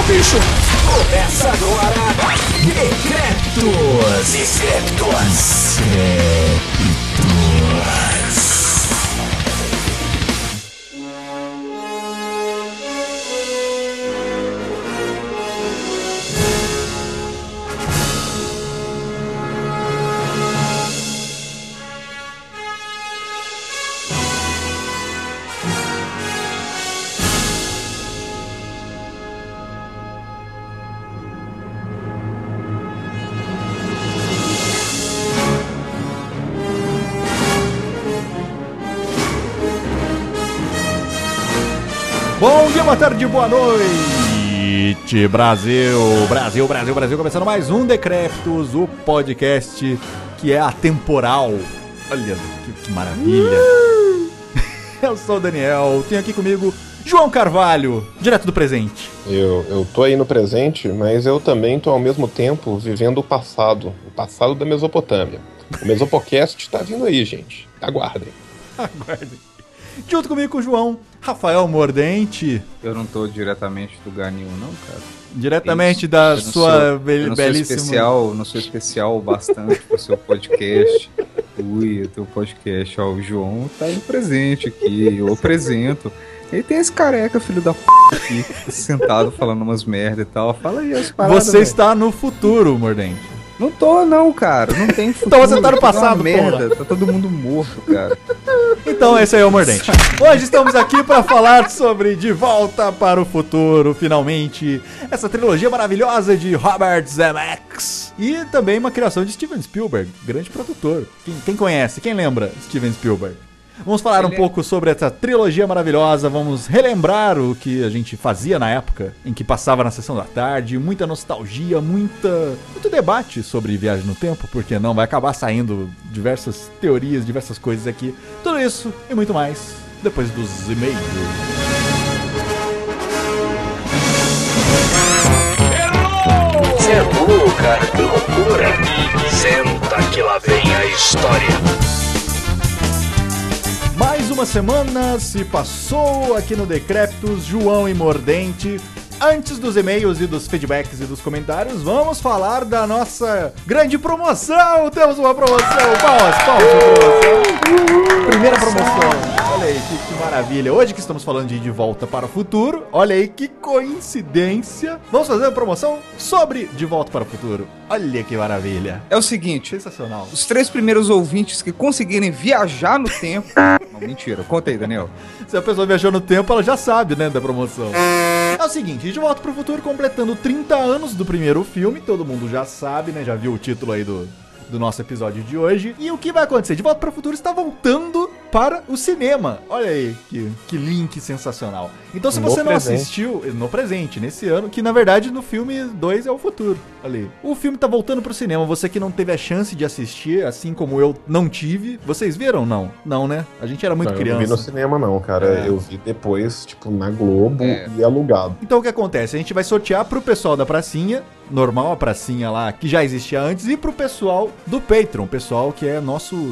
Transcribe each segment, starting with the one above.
bicho! Começa agora! Decreptos! Bom dia, boa tarde, boa noite, Brasil, começando mais um Decreptos, o podcast que é atemporal. Olha que maravilha. Eu sou o Daniel, tenho aqui comigo João Carvalho, direto do presente. Eu tô aí no presente, mas eu também tô ao mesmo tempo vivendo o passado da Mesopotâmia. O Mesopocast tá vindo aí, gente, aguardem. Junto comigo com o João, Rafael Mordente. Eu não tô diretamente do lugar nenhum, não, cara. Diretamente da sua belíssima... Eu não sou especial bastante pro seu podcast. Ui, o teu podcast, ó, o João tá aí presente aqui, eu apresento. E tem esse careca, filho da p*** aqui, sentado falando umas merda e tal. Fala aí as paradas. Você está no futuro, Mordente. Não tô, não, cara. Não tem futuro. Então você tá no passado, merda. Tá todo mundo morto, cara. Então esse aí é o Mordente. Hoje estamos aqui para falar sobre De Volta para o Futuro, finalmente. Essa trilogia maravilhosa de Robert Zemeckis. E também uma criação de Steven Spielberg, grande produtor. Quem conhece, quem lembra Steven Spielberg? Vamos falar um pouco sobre essa trilogia maravilhosa, vamos relembrar o que a gente fazia na época em que passava na sessão da tarde, muita nostalgia, muito debate sobre viagem no tempo, porque não vai acabar saindo diversas teorias, diversas coisas aqui. Tudo isso e muito mais depois dos e-mails. Errou, cara, que loucura! Senta que lá vem a história. Mais uma semana se passou aqui no Decreptos, João e Mordente. Antes dos e-mails e dos feedbacks e dos comentários, vamos falar da nossa grande promoção. Temos uma promoção, palmas, promoção. Primeira promoção. Olha aí, que maravilha. Hoje que estamos falando de Volta para o Futuro, olha aí que coincidência. Vamos fazer uma promoção sobre De Volta para o Futuro. Olha que maravilha. É o seguinte, sensacional. Os 3 primeiros ouvintes que conseguirem viajar no tempo... Não, mentira. Conta aí, Daniel. Se a pessoa viajou no tempo, ela já sabe, né, da promoção. É o seguinte, De Volta para o Futuro completando 30 anos do primeiro filme, todo mundo já sabe, né, já viu o título aí do nosso episódio de hoje. E o que vai acontecer? De Volta para o Futuro está voltando para o cinema. Olha aí, que link sensacional. Então se você não assistiu, no presente, nesse ano, que na verdade no filme 2 é o futuro. Olha aí. O filme tá voltando pro cinema, você que não teve a chance de assistir, assim como eu não tive. Vocês viram? Não. Não, né? A gente era muito criança. Eu não vi no cinema não, cara. Eu vi depois, tipo, na Globo e alugado. Então o que acontece? A gente vai sortear pro pessoal da pracinha, normal, a pracinha lá, que já existia antes, e pro pessoal do Patreon, pessoal que é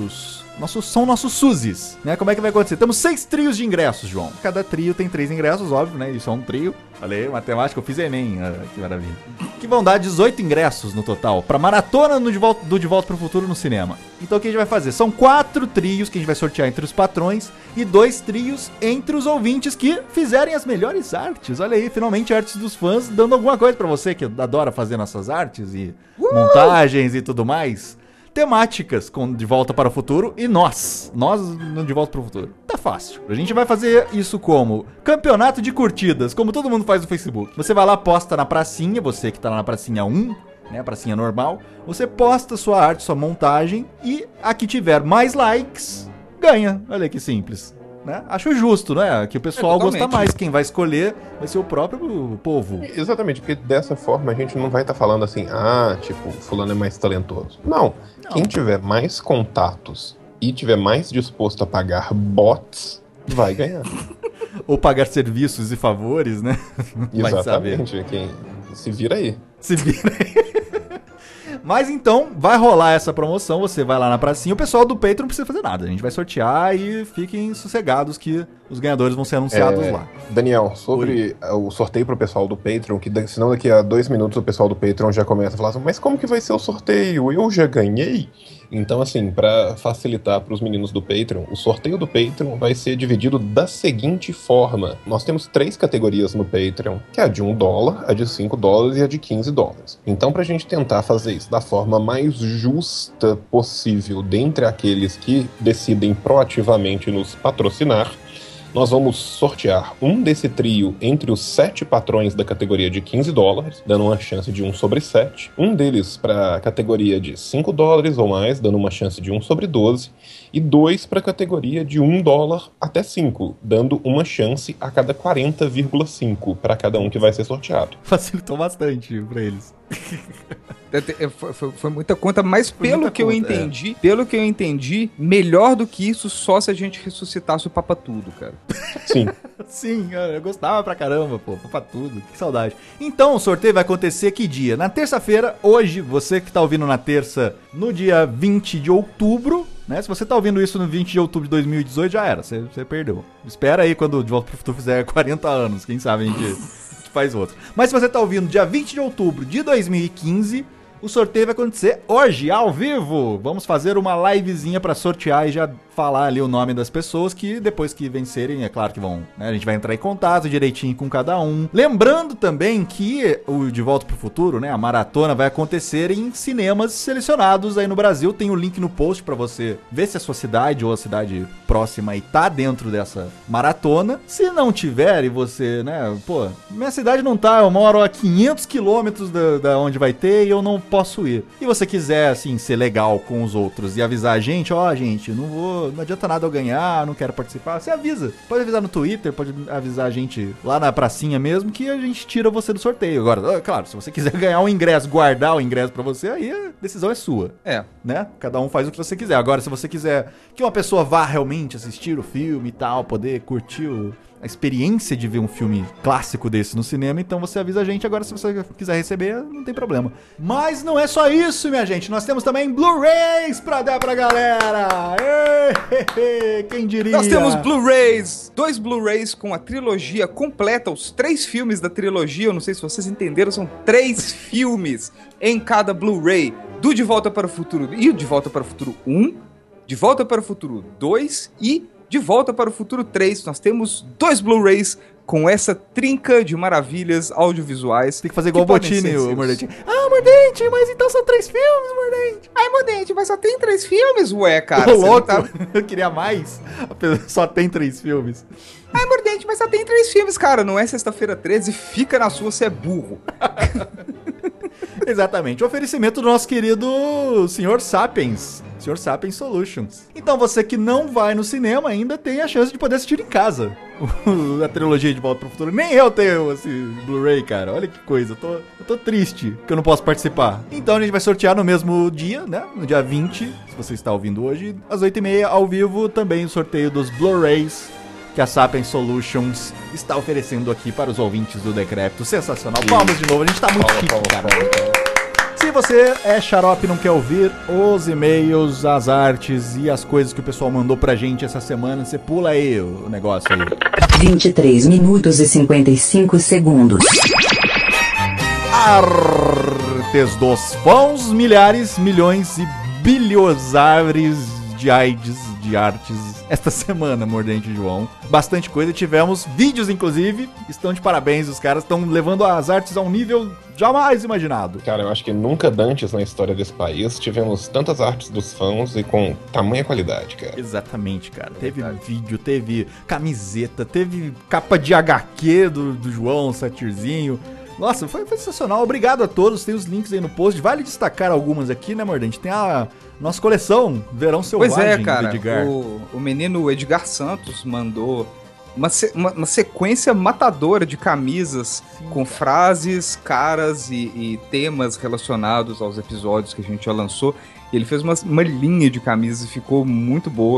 são nossos Suzis, né? Como é que vai acontecer? Temos 6 trios de ingressos, João. Cada trio tem 3 ingressos, óbvio, né? Isso é um trio. Falei, matemática, eu fiz Enem. Que maravilha. Que vão dar 18 ingressos no total pra maratona do De Volta para o Futuro no cinema. Então o que a gente vai fazer? São 4 trios que a gente vai sortear entre os patrões e 2 trios entre os ouvintes que fizerem as melhores artes. Olha aí, finalmente artes dos fãs, dando alguma coisa pra você que adora fazer nossas artes e montagens e tudo mais. Temáticas com De Volta para o Futuro e nós no De Volta para o Futuro. Tá fácil. A gente vai fazer isso como campeonato de curtidas, como todo mundo faz no Facebook. Você vai lá, posta na pracinha, você que tá lá na pracinha 1, né, a pracinha normal, você posta sua arte, sua montagem e a que tiver mais likes, ganha. Olha que simples. Né? Acho justo, né? Que o pessoal gosta mais. Quem vai escolher vai ser o próprio povo. Exatamente, porque dessa forma a gente não vai estar falando assim, tipo, fulano é mais talentoso. Não. Quem tiver mais contatos e tiver mais disposto a pagar bots, vai ganhar. Ou pagar serviços e favores, né? Exatamente. Quem se vira aí. Se vira aí. Mas então, vai rolar essa promoção, você vai lá na pracinha, o pessoal do Patreon não precisa fazer nada, a gente vai sortear e fiquem sossegados que os ganhadores vão ser anunciados lá. Daniel, sobre o sorteio pro pessoal do Patreon, que senão daqui a 2 minutos o pessoal do Patreon já começa a falar assim, mas como que vai ser o sorteio? Eu já ganhei? Então, assim, pra facilitar pros meninos do Patreon, o sorteio do Patreon vai ser dividido da seguinte forma. Nós temos 3 categorias no Patreon, que é a de $1, a de $5 e a de $15. Então, pra gente tentar fazer isso da forma mais justa possível dentre aqueles que decidem proativamente nos patrocinar, nós vamos sortear um desse trio entre os 7 patrões da categoria de $15, dando uma chance de 1/7. Um deles para a categoria de $5 ou mais, dando uma chance de 1/12. E 2 para a categoria de $1 até 5, dando uma chance a cada 40,5 para cada um que vai ser sorteado. Facilitou bastante pra eles. Foi muita conta, mas pelo que eu entendi, melhor do que isso só se a gente ressuscitasse o Papa Tudo, cara. Sim. Sim, eu gostava pra caramba, pô, Papa Tudo, que saudade. Então, o sorteio vai acontecer que dia? Na terça-feira, hoje, você que tá ouvindo na terça, no dia 20 de outubro, né? Se você tá ouvindo isso no 20 de outubro de 2018, já era, você perdeu. Espera aí quando o De Volta pro Futuro fizer 40 anos, quem sabe a gente faz outro. Mas se você tá ouvindo dia 20 de outubro de 2015, o sorteio vai acontecer hoje, ao vivo. Vamos fazer uma livezinha pra sortear e já falar ali o nome das pessoas que depois que vencerem, é claro que vão, né? A gente vai entrar em contato direitinho com cada um. Lembrando também que o De Volta pro Futuro, né, a maratona vai acontecer em cinemas selecionados aí no Brasil. Tem o link no post pra você ver se a sua cidade ou a cidade próxima aí tá dentro dessa maratona. Se não tiver e você, né, pô, minha cidade não tá, eu moro a 500 quilômetros da onde vai ter e eu não posso ir. E você quiser, assim, ser legal com os outros e avisar a gente, gente, não adianta nada eu ganhar, não quero participar, você avisa. Pode avisar no Twitter, pode avisar a gente lá na pracinha mesmo, que a gente tira você do sorteio. Agora, claro, se você quiser ganhar um ingresso, guardar o ingresso pra você, aí a decisão é sua. Né? Cada um faz o que você quiser. Agora, se você quiser que uma pessoa vá realmente assistir o filme e tal, poder curtir a experiência de ver um filme clássico desse no cinema, então você avisa a gente. Agora, se você quiser receber, não tem problema. Mas não é só isso, minha gente. Nós temos também Blu-rays pra dar pra galera. Quem diria? Nós temos Blu-rays, 2 Blu-rays com a trilogia completa, os 3 filmes da trilogia. Eu não sei se vocês entenderam, são 3 filmes em cada Blu-ray do De Volta para o Futuro e o De Volta para o Futuro 1, De Volta para o Futuro 2 e De Volta para o Futuro 3, nós temos 2 Blu-rays com essa trinca de maravilhas audiovisuais. Tem que fazer igual o Botini, o Mordente. Mordente, mas então são 3 filmes, Mordente. Mordente, mas só tem 3 filmes? Ué, cara. Tô louco, eu queria mais. Só tem 3 filmes. Mordente, mas só tem 3 filmes, cara. Não é Sexta-feira 13, fica na sua, você é burro. Exatamente, o oferecimento do nosso querido Sr. Sapiens Solutions. Então você que não vai no cinema ainda tem a chance de poder assistir em casa a trilogia De Volta pro Futuro. Nem eu tenho esse Blu-ray, cara. Olha que coisa, eu tô triste que eu não posso participar. Então a gente vai sortear no mesmo dia, né? No dia 20, se você está ouvindo hoje, às 8h30, ao vivo, também o sorteio dos Blu-rays que a Sapiens Solutions está oferecendo aqui para os ouvintes do Decrépito. Sensacional. Palmas de novo, a gente tá muito chique, cara. Se você é xarope e não quer ouvir os e-mails, as artes e as coisas que o pessoal mandou pra gente essa semana, você pula aí o negócio aí. 23 minutos e 55 segundos. Artes dos fãs, milhares, milhões e bilionários de AIDS, de artes esta semana, Mordente João. Bastante coisa, tivemos vídeos, inclusive, estão de parabéns, os caras estão levando as artes a um nível jamais imaginado. Cara, eu acho que nunca antes na história desse país tivemos tantas artes dos fãs e com tamanha qualidade, cara. Exatamente, cara. Teve vídeo, teve camiseta, teve capa de HQ do João, Satirzinho. Nossa, foi sensacional. Obrigado a todos. Tem os links aí no post. Vale destacar algumas aqui, né, Mordente? Tem a nossa coleção Verão Selvagem. Pois é, cara. Do Edgar. O menino Edgar Santos mandou uma sequência matadora de camisas. Sim, com frases, caras e temas relacionados aos episódios que a gente já lançou. Ele fez uma linha de camisas e ficou muito boa.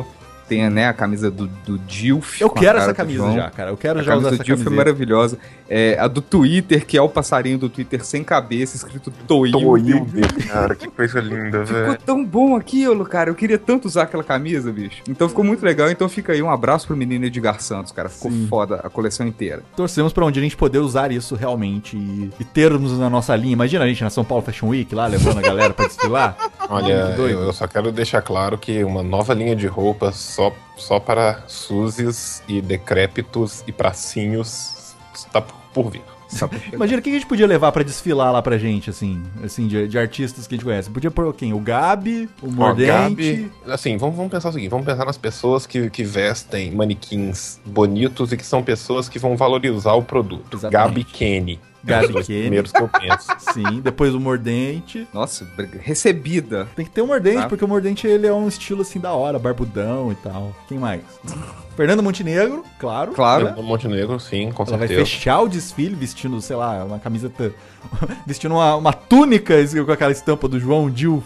Tem, né, a camisa do Dilf. Eu com a quero cara essa do camisa João. já, cara. Eu quero A já usar camisa essa do Dilf é camiseta. maravilhosa. A do Twitter, que é o passarinho do Twitter sem cabeça, escrito Toilde. Cara, que coisa linda, Ficou velho. tão bom aquilo, cara. Eu queria tanto usar aquela camisa, bicho. Então ficou muito legal. Então fica aí um abraço pro menino Edgar Santos, cara. Ficou Sim. foda a coleção inteira. Torcemos pra onde a gente poder usar isso realmente e termos na nossa linha. Imagina a gente na São Paulo Fashion Week lá, levando a galera pra desfilar. Olha, Muito doido. eu só quero deixar claro que uma nova linha de roupa só para Suzes e decrépitos e pracinhos está por vir. Sabe? Chega. Imagina o que a gente podia levar pra desfilar lá pra gente, assim de artistas que a gente conhece. Podia pôr quem? O Gabi, o Mordente. Gabi, assim, vamos pensar o seguinte, vamos pensar nas pessoas que vestem manequins bonitos e que são pessoas que vão valorizar o produto. Exatamente. Gabi Kenny. Gabi São os Kenny. primeiros que eu penso. Sim, depois o Mordente. Nossa, recebida. Tem que ter o Mordente, Tá. porque o Mordente ele é um estilo assim da hora, barbudão e tal. Quem mais? Fernando Montenegro, claro. Claro. No Montenegro, sim, com Ela vai certeza. fechar o desfile vestindo, sei lá, uma camiseta. Vestindo uma túnica com aquela estampa do João Dilf.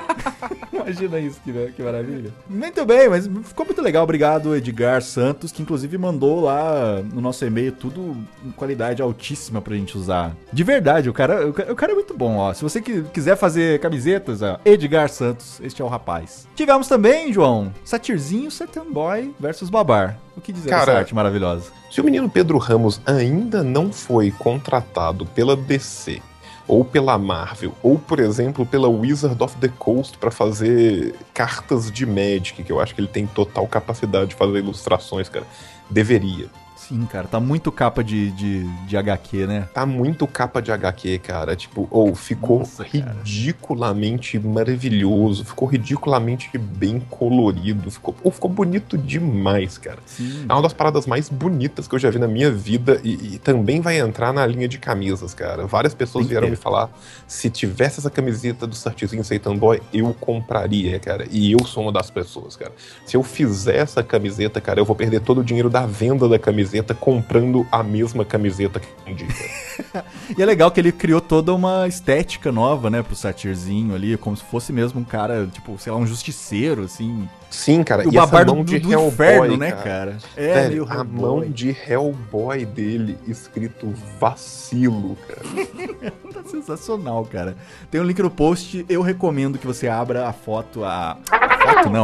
Imagina isso, que maravilha. Muito bem, mas ficou muito legal. Obrigado, Edgar Santos, que inclusive mandou lá no nosso e-mail tudo em qualidade altíssima pra gente usar. De verdade, o cara é muito bom, ó. Se você quiser fazer camisetas, ó, Edgar Santos, este é o rapaz. Tivemos também, João, Satirzinho, Certain Boy versus Babar. O que dizer Cara, dessa arte maravilhosa? Se o menino Pedro Ramos ainda não foi contratado pela DC, ou pela Marvel, ou, por exemplo, pela Wizard of the Coast pra fazer cartas de Magic, que eu acho que ele tem total capacidade de fazer ilustrações, cara, deveria. Sim, cara, tá muito capa de HQ, né? Tá muito capa de HQ, cara. Tipo, ficou Nossa, cara. ridiculamente maravilhoso. Ficou ridiculamente bem colorido. Ficou bonito demais, cara. Sim. É uma das paradas mais bonitas que eu já vi na minha vida e também vai entrar na linha de camisas, cara. Várias pessoas Tem que vieram ter. me falar, se tivesse essa camiseta do Sartizinho Satan Boy, eu compraria, cara. E eu sou uma das pessoas, cara. Se eu fizer essa camiseta, cara, eu vou perder todo o dinheiro da venda da camiseta comprando a mesma camiseta que eu vendi. E é legal que ele criou toda uma estética nova, né, pro Satirzinho ali, como se fosse mesmo um cara, tipo, sei lá, um justiceiro, assim. Sim, cara. O E essa Babar mão do de do Hellboy, inferno, né, cara? É, Velho, meio a Hellboy. mão de Hellboy dele escrito vacilo, cara. Tá sensacional, cara. Tem um link no post, eu recomendo que você abra a foto, a foto não,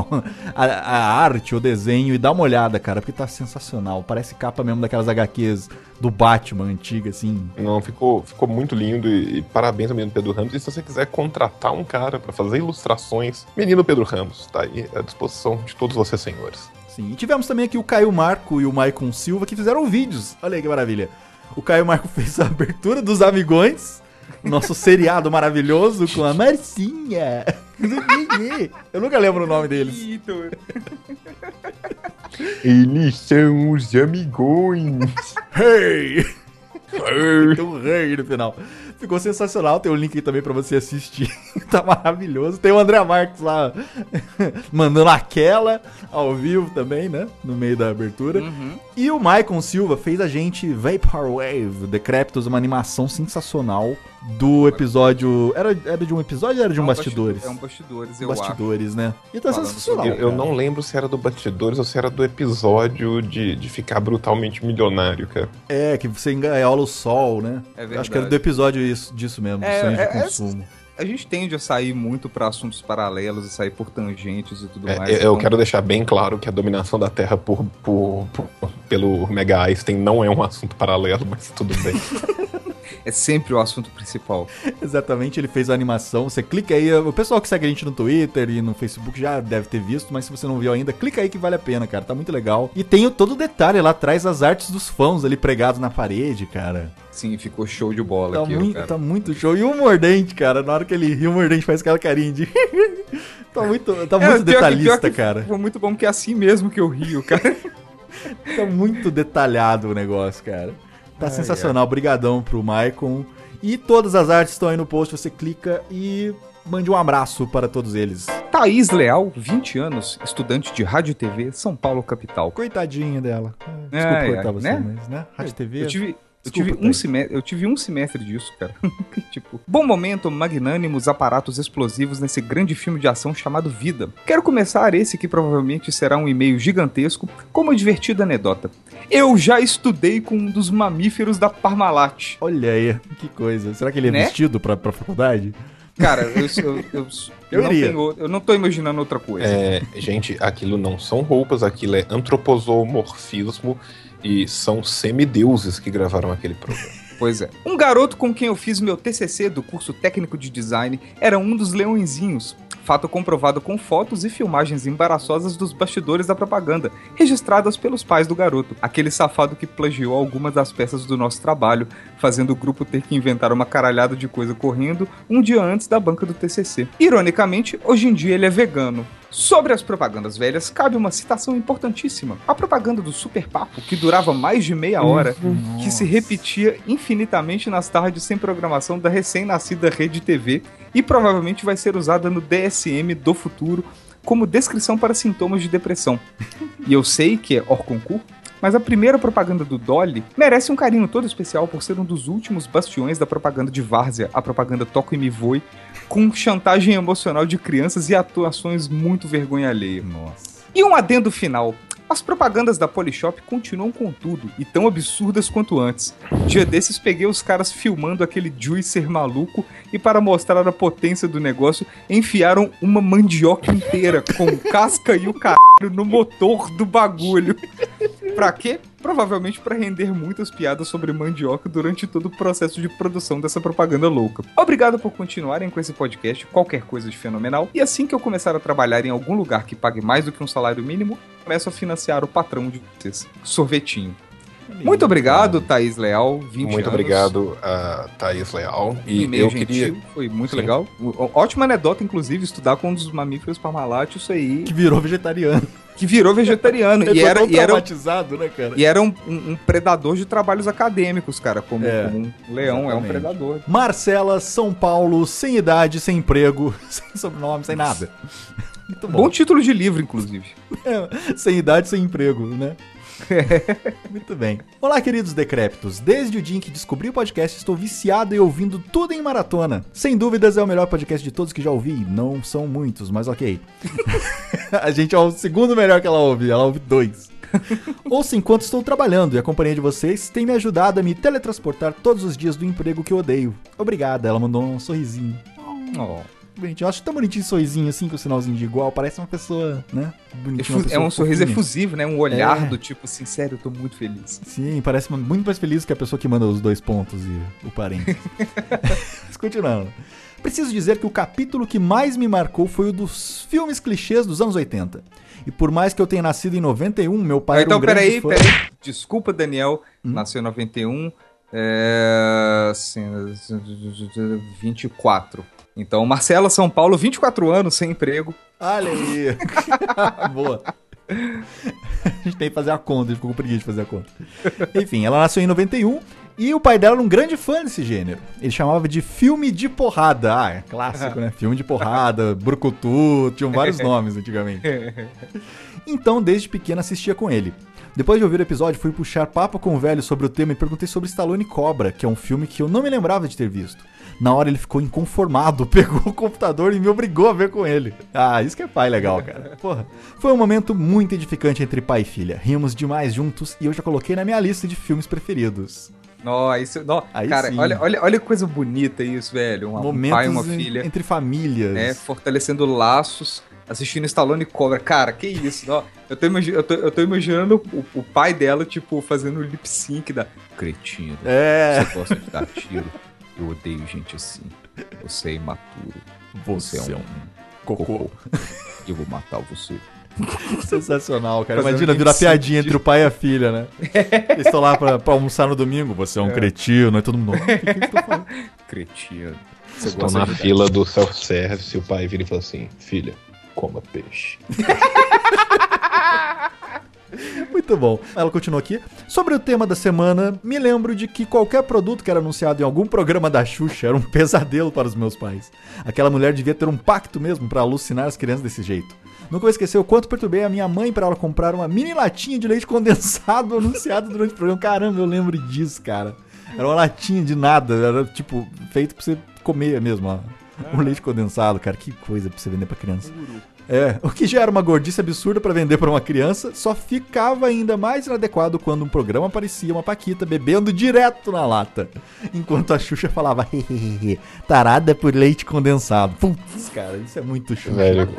a arte, o desenho e dá uma olhada, cara, porque tá sensacional. Parece capa mesmo daquelas HQs do Batman antiga, assim. Não, ficou muito lindo e parabéns ao menino Pedro Ramos. E se você quiser contratar um cara pra fazer ilustrações, menino Pedro Ramos, tá aí à disposição de todos vocês, senhores. Sim. E tivemos também aqui o Caio Marco e o Maicon Silva que fizeram vídeos. Olha aí que maravilha. O Caio Marco fez a abertura dos Amigões, o nosso seriado maravilhoso com a Marcinha. Eu nunca lembro o nome deles. Eles são os amigões. Hey! Tem um rei no final. Ficou sensacional. Tem um link aí também pra você assistir. Tá maravilhoso. Tem o André Marques lá mandando aquela ao vivo também, né? No meio da abertura. E o Maicon Silva fez a gente Vaporwave Decréptos, uma animação sensacional do episódio. Era de um episódio ou era de um Bastidores? É um Bastidores, eu Bastidores, né? E tá Falando sensacional. Eu cara. não lembro se era do Bastidores ou se era do episódio de ficar brutalmente milionário, cara. É, que você engaiola o sol, né? É Eu acho que era do verdade. episódio disso mesmo, sonhos de consumo. A gente tende a sair muito pra assuntos paralelos e sair por tangentes e tudo mais. Eu então- quero deixar bem claro que a dominação da Terra pelo Mega Einstein não é um assunto paralelo, mas tudo bem. É sempre o assunto principal. Exatamente, ele fez a animação. Você clica aí, o pessoal que segue a gente no Twitter e no Facebook já deve ter visto, mas se você não viu ainda, clica aí que vale a pena, cara. Tá muito legal. E tem todo o detalhe lá atrás, as artes dos fãs ali pregados na parede, cara. Sim, ficou show de bola aquilo, cara. Tá muito show. E o Mordente, cara, na hora que ele ri, o Mordente faz aquela carinha de... tá muito Pior detalhista, que cara. Foi muito bom, porque é assim mesmo que eu rio, cara. Tá muito detalhado o negócio, cara. Tá sensacional. Obrigadão pro Maicon. E todas as artes estão aí no post. Você clica e mande um abraço para todos eles. Thaís Leal, 20 anos, estudante de rádio e TV, São Paulo, capital. Coitadinha dela. Desculpa Ai, cortar ai, você, né? mas, né? Rádio TV. Eu tive Eu tive um semestre disso, cara. Tipo, bom momento, magnânimos aparatos explosivos nesse grande filme de ação chamado Vida. Quero começar esse que provavelmente será um e-mail gigantesco com uma divertida anedota. Eu já estudei com um dos mamíferos da Parmalat. Olha aí, que coisa. Será que ele é vestido pra faculdade? Cara, eu não tô imaginando outra coisa. Gente, aquilo não são roupas, aquilo é antroposomorfismo e são semideuses que gravaram aquele programa. Pois é. Um garoto com quem eu fiz meu TCC do curso técnico de design era um dos leõezinhos. Fato comprovado com fotos e filmagens embaraçosas dos bastidores da propaganda, registradas pelos pais do garoto. Aquele safado que plagiou algumas das peças do nosso trabalho, fazendo o grupo ter que inventar uma caralhada de coisa correndo um dia antes da banca do TCC. Ironicamente, hoje em dia ele é vegano. Sobre as propagandas velhas, cabe uma citação importantíssima. A propaganda do Super Papo, que durava mais de meia hora, que se repetia infinitamente nas tardes sem programação da recém-nascida Rede TV e provavelmente vai ser usada no DSM do futuro como descrição para sintomas de depressão. E eu sei que é hors concours, mas a primeira propaganda do Dolly merece um carinho todo especial por ser um dos últimos bastiões da propaganda de várzea, a propaganda Toco e Me Voe, com chantagem emocional de crianças e atuações muito vergonha alheia. Nossa. E um adendo final. As propagandas da Polishop continuam com tudo, e tão absurdas quanto antes. Dia desses peguei os caras filmando aquele juicer maluco e para mostrar a potência do negócio, enfiaram uma mandioca inteira com casca e o caralho no motor do bagulho. Pra quê? Provavelmente para render muitas piadas sobre mandioca durante todo o processo de produção dessa propaganda louca. Obrigado por continuarem com esse podcast, qualquer coisa de fenomenal. E assim que eu começar a trabalhar em algum lugar que pague mais do que um salário mínimo, começo a financiar o patrão de vocês. Sorvetinho. Muito obrigado, Thaís Leal. 20 Muito anos. obrigado, Thaís Leal. E E-mail eu gentil, queria... foi muito Sim. legal. Ótima anedota, inclusive, estudar com um dos mamíferos Parmalat, isso aí, Que virou vegetariano. que virou vegetariano. Ele e foi era, tão e era, traumatizado, né, cara? e era um predador de trabalhos acadêmicos, cara, como um leão é um exatamente. predador. Marcela, São Paulo, sem idade, sem emprego, sem sobrenome, sem nada. Muito Bom bom. título de livro, inclusive. Sem idade, sem emprego, né? Muito bem. Olá, queridos decrépitos. Desde o dia em que descobri o podcast, estou viciado e ouvindo tudo em maratona. Sem dúvidas, é o melhor podcast de todos que já ouvi. Não são muitos, mas ok. A gente é o segundo melhor que ela ouve. Ela ouve 2. Ouço enquanto estou trabalhando e a companhia de vocês tem me ajudado a me teletransportar todos os dias do emprego que eu odeio. Obrigada, ela mandou um sorrisinho. Oh. Bonitinho. Eu acho tão bonitinho esse sorrisinho assim, com o sinalzinho de igual. Parece uma pessoa, né? Bonitinho. É um sorriso fofinha. efusivo, né? Um olhar É. do tipo assim, sério, eu tô muito feliz. Sim, parece muito mais feliz que a pessoa que manda os 2 pontos e o parente. Mas continuando. Preciso dizer que o capítulo que mais me marcou foi o dos filmes clichês dos anos 80. E por mais que eu tenha nascido em 91, meu pai era um grande fã... Desculpa, Daniel. Nasceu em 91. 24. Então, Marcela, São Paulo, 24 anos, sem emprego. Olha aí. Boa. A gente tem que fazer a conta, a gente ficou com preguiça de fazer a conta. Enfim, ela nasceu em 91 e o pai dela era um grande fã desse gênero. Ele chamava de filme de porrada. Ah, é clássico, né? Filme de porrada, brucutu, tinham vários nomes antigamente. Então, desde pequena, assistia com ele. Depois de ouvir o episódio, fui puxar papo com o velho sobre o tema e perguntei sobre Stallone Cobra, que é um filme que eu não me lembrava de ter visto. Na hora ele ficou inconformado, pegou o computador e me obrigou a ver com ele. Ah, isso que é pai legal, cara. Porra. Foi um momento muito edificante entre pai e filha. Rimos demais juntos e eu já coloquei na minha lista de filmes preferidos. Cara, sim. olha que coisa bonita isso, velho. Um Momentos pai e uma filha, entre famílias. né? Fortalecendo laços, assistindo Stallone Cobra. Cara, que isso? Ó, eu tô imaginando o pai dela, tipo, fazendo o lip sync da... Cretino, É. você gosta de dar tiro? Eu odeio gente assim. Você é imaturo. Você é um cocô. Eu vou matar você. Sensacional, cara. Fazer Imagina um virar lip sync piadinha entre o pai e a filha, né? Eles estão lá pra almoçar no domingo. Você é um cretino, e todo mundo... O que eu tô falando? Cretino. Você Estou gosta na de dar fila do self-service e o pai vira e fala assim, filha, coma peixe. Muito bom. Ela continua aqui. Sobre o tema da semana, me lembro de que qualquer produto que era anunciado em algum programa da Xuxa era um pesadelo para os meus pais. Aquela mulher devia ter um pacto mesmo para alucinar as crianças desse jeito. Nunca vou esquecer o quanto perturbei a minha mãe para ela comprar uma mini latinha de leite condensado anunciado durante o programa. Caramba, eu lembro disso, cara. Era uma latinha de nada, era tipo, feito pra você comer mesmo, ó. Um leite condensado, cara, que coisa pra você vender pra criança. O que já era uma gordice absurda pra vender pra uma criança, só ficava ainda mais inadequado quando um programa aparecia uma paquita bebendo direto na lata, enquanto a Xuxa falava, hehehe, tarada por leite condensado. Putz, cara, isso é muito Xuxa. Velho,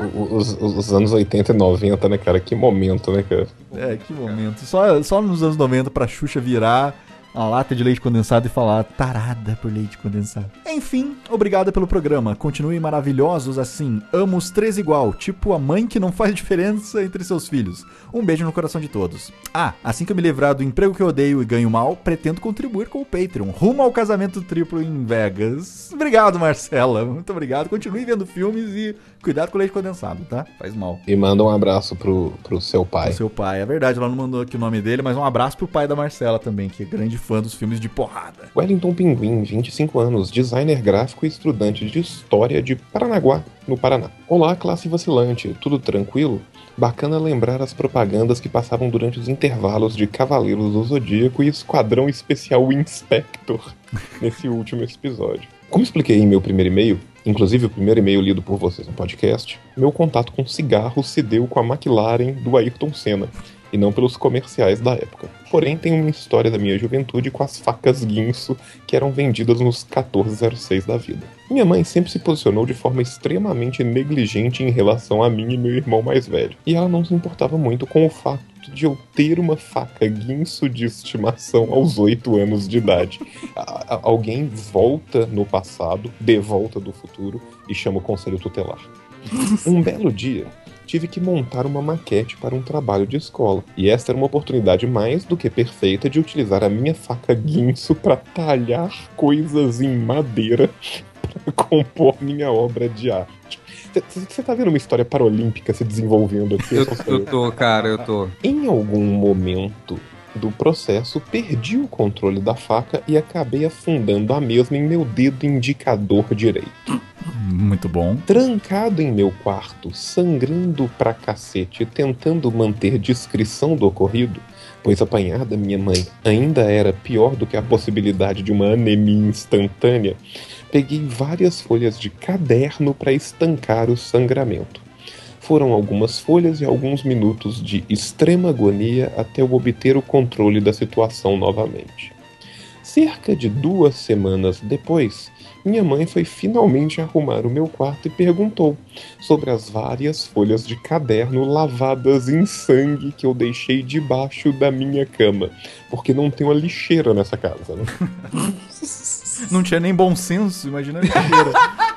os anos 80 e 90, né, cara? Que momento, né, cara? Que momento. Só nos anos 90 pra Xuxa virar a lata de leite condensado e falar tarada por leite condensado. Enfim, obrigado pelo programa. Continuem maravilhosos assim. Amo os três igual, tipo a mãe que não faz diferença entre seus filhos. Um beijo no coração de todos. Assim que eu me livrar do emprego que eu odeio e ganho mal, pretendo contribuir com o Patreon, rumo ao casamento triplo em Vegas. Obrigado, Marcela. Muito obrigado. Continue vendo filmes e cuidado com o leite condensado, tá? Faz mal. E manda um abraço pro seu pai. Pro seu pai, é verdade. Ela não mandou aqui o nome dele, mas um abraço pro pai da Marcela também, que é grande fã dos filmes de porrada. Wellington Pinguim, 25 anos, designer gráfico e estudante de História de Paranaguá, no Paraná. Olá, classe vacilante, tudo tranquilo? Bacana lembrar as propagandas que passavam durante os intervalos de Cavaleiros do Zodíaco e Esquadrão Especial Inspector nesse último episódio. Como expliquei em meu primeiro e-mail, inclusive o primeiro e-mail lido por vocês no podcast, meu contato com cigarros se deu com a McLaren do Ayrton Senna, e não pelos comerciais da época. Porém, tem uma história da minha juventude com as facas guinso que eram vendidas nos 1406 da vida. Minha mãe sempre se posicionou de forma extremamente negligente em relação a mim e meu irmão mais velho, e ela não se importava muito com o fato de eu ter uma faca guinso de estimação aos 8 anos de idade. Alguém volta no passado, de volta do futuro, e chama o conselho tutelar. Um belo dia, tive que montar uma maquete para um trabalho de escola. E esta era uma oportunidade mais do que perfeita de utilizar a minha faca guinso para talhar coisas em madeira para compor minha obra de arte. Você tá vendo uma história paralímpica se desenvolvendo aqui? Eu tô. Em algum momento do processo, perdi o controle da faca e acabei afundando a mesma em meu dedo indicador direito. Muito bom. Trancado em meu quarto, sangrando pra cacete, tentando manter discrição do ocorrido, pois apanhar da minha mãe ainda era pior do que a possibilidade de uma anemia instantânea, peguei várias folhas de caderno para estancar o sangramento. Foram algumas folhas e alguns minutos de extrema agonia até eu obter o controle da situação novamente. Cerca de 2 semanas depois, minha mãe foi finalmente arrumar o meu quarto e perguntou sobre as várias folhas de caderno lavadas em sangue que eu deixei debaixo da minha cama, porque não tem uma lixeira nessa casa, né? Não tinha nem bom senso, imagina a lixeira.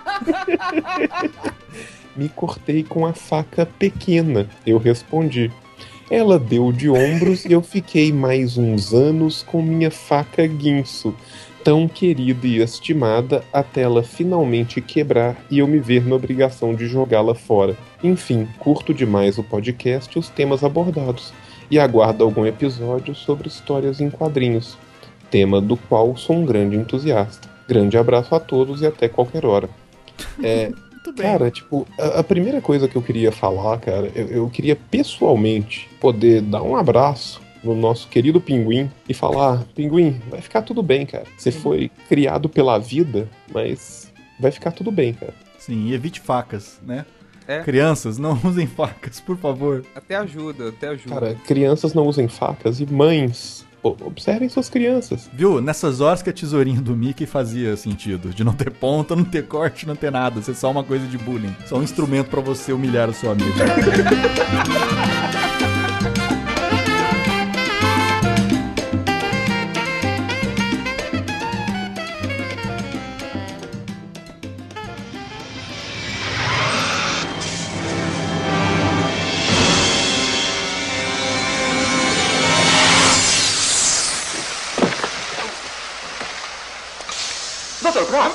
Me cortei com a faca pequena, eu respondi. Ela deu de ombros e eu fiquei mais uns anos com minha faca guinso, tão querida e estimada, até ela finalmente quebrar e eu me ver na obrigação de jogá-la fora. Enfim, curto demais o podcast e os temas abordados, e aguardo algum episódio sobre histórias em quadrinhos, tema do qual sou um grande entusiasta. Grande abraço a todos e até qualquer hora. Cara, tipo, a primeira coisa que eu queria falar, cara, eu queria pessoalmente poder dar um abraço no nosso querido Pinguim e falar: Pinguim, vai ficar tudo bem, cara. Você foi criado pela vida, mas vai ficar tudo bem, cara. Sim, e evite facas, né? Crianças, não usem facas, por favor. Até ajuda. Cara, crianças não usem facas e mães, observem suas crianças. Viu? Nessas horas que a tesourinha do Mickey fazia sentido. De não ter ponta, não ter corte, não ter nada. Ser só uma coisa de bullying. Só um instrumento pra você humilhar o seu amigo. Dr. Brown?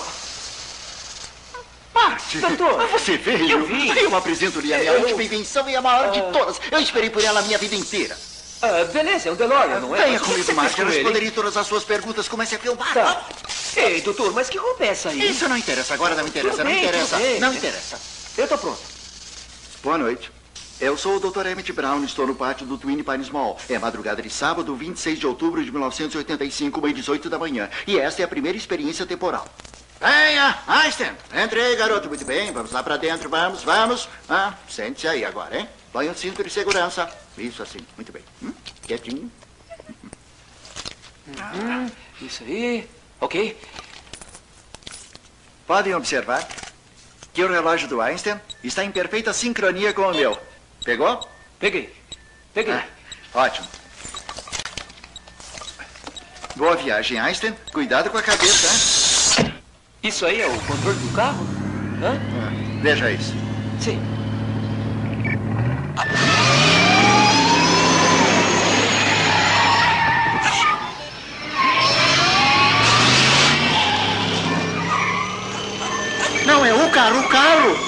Marty! Doutor! Você veio? Eu vim! Eu apresento-lhe a minha última invenção e a maior de todas. Eu esperei por ela a minha vida inteira. Beleza, é um DeLorean, não é? Venha Mas o que comigo, você Marty. fez Eu com ele? responderei todas as suas perguntas. Comece a filmar. Tá. Ei, doutor, mas que roupa é essa aí? Isso não interessa agora, não interessa, Tudo não bem, interessa. tudo bem. Não interessa. Eu tô pronto. Boa noite. Eu sou o Dr. Emmett Brown, estou no pátio do Twin Pines Mall. É madrugada de sábado, 26 de outubro de 1985, 1h18 da manhã. E esta é a primeira experiência temporal. Venha, Einstein. Entre aí, garoto. Muito bem, vamos lá pra dentro, vamos. Sente-se aí agora, hein? Põe um cinto de segurança. Isso assim, muito bem. Quietinho. Isso aí. Ok. Podem observar que o relógio do Einstein está em perfeita sincronia com o meu. Pegou? Peguei. Ótimo. Boa viagem, Einstein. Cuidado com a cabeça, hein? Isso aí é o controle do carro? Hã? Veja isso. Sim. Não, é o carro. O carro.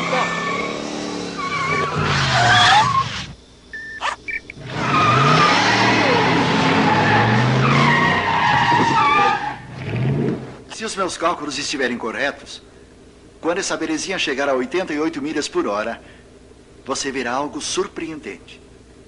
Se os meus cálculos estiverem corretos, quando essa belezinha chegar a 88 milhas por hora, você verá algo surpreendente.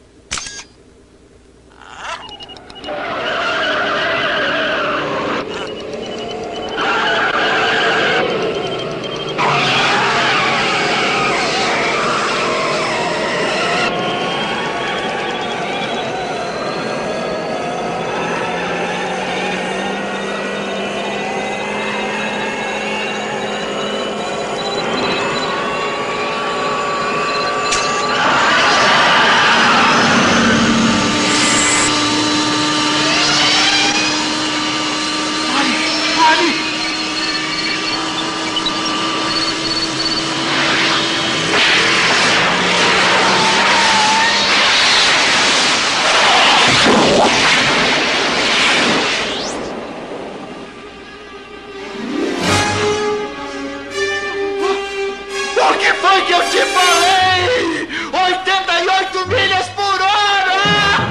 O que foi que eu te falei? 88 milhas por hora!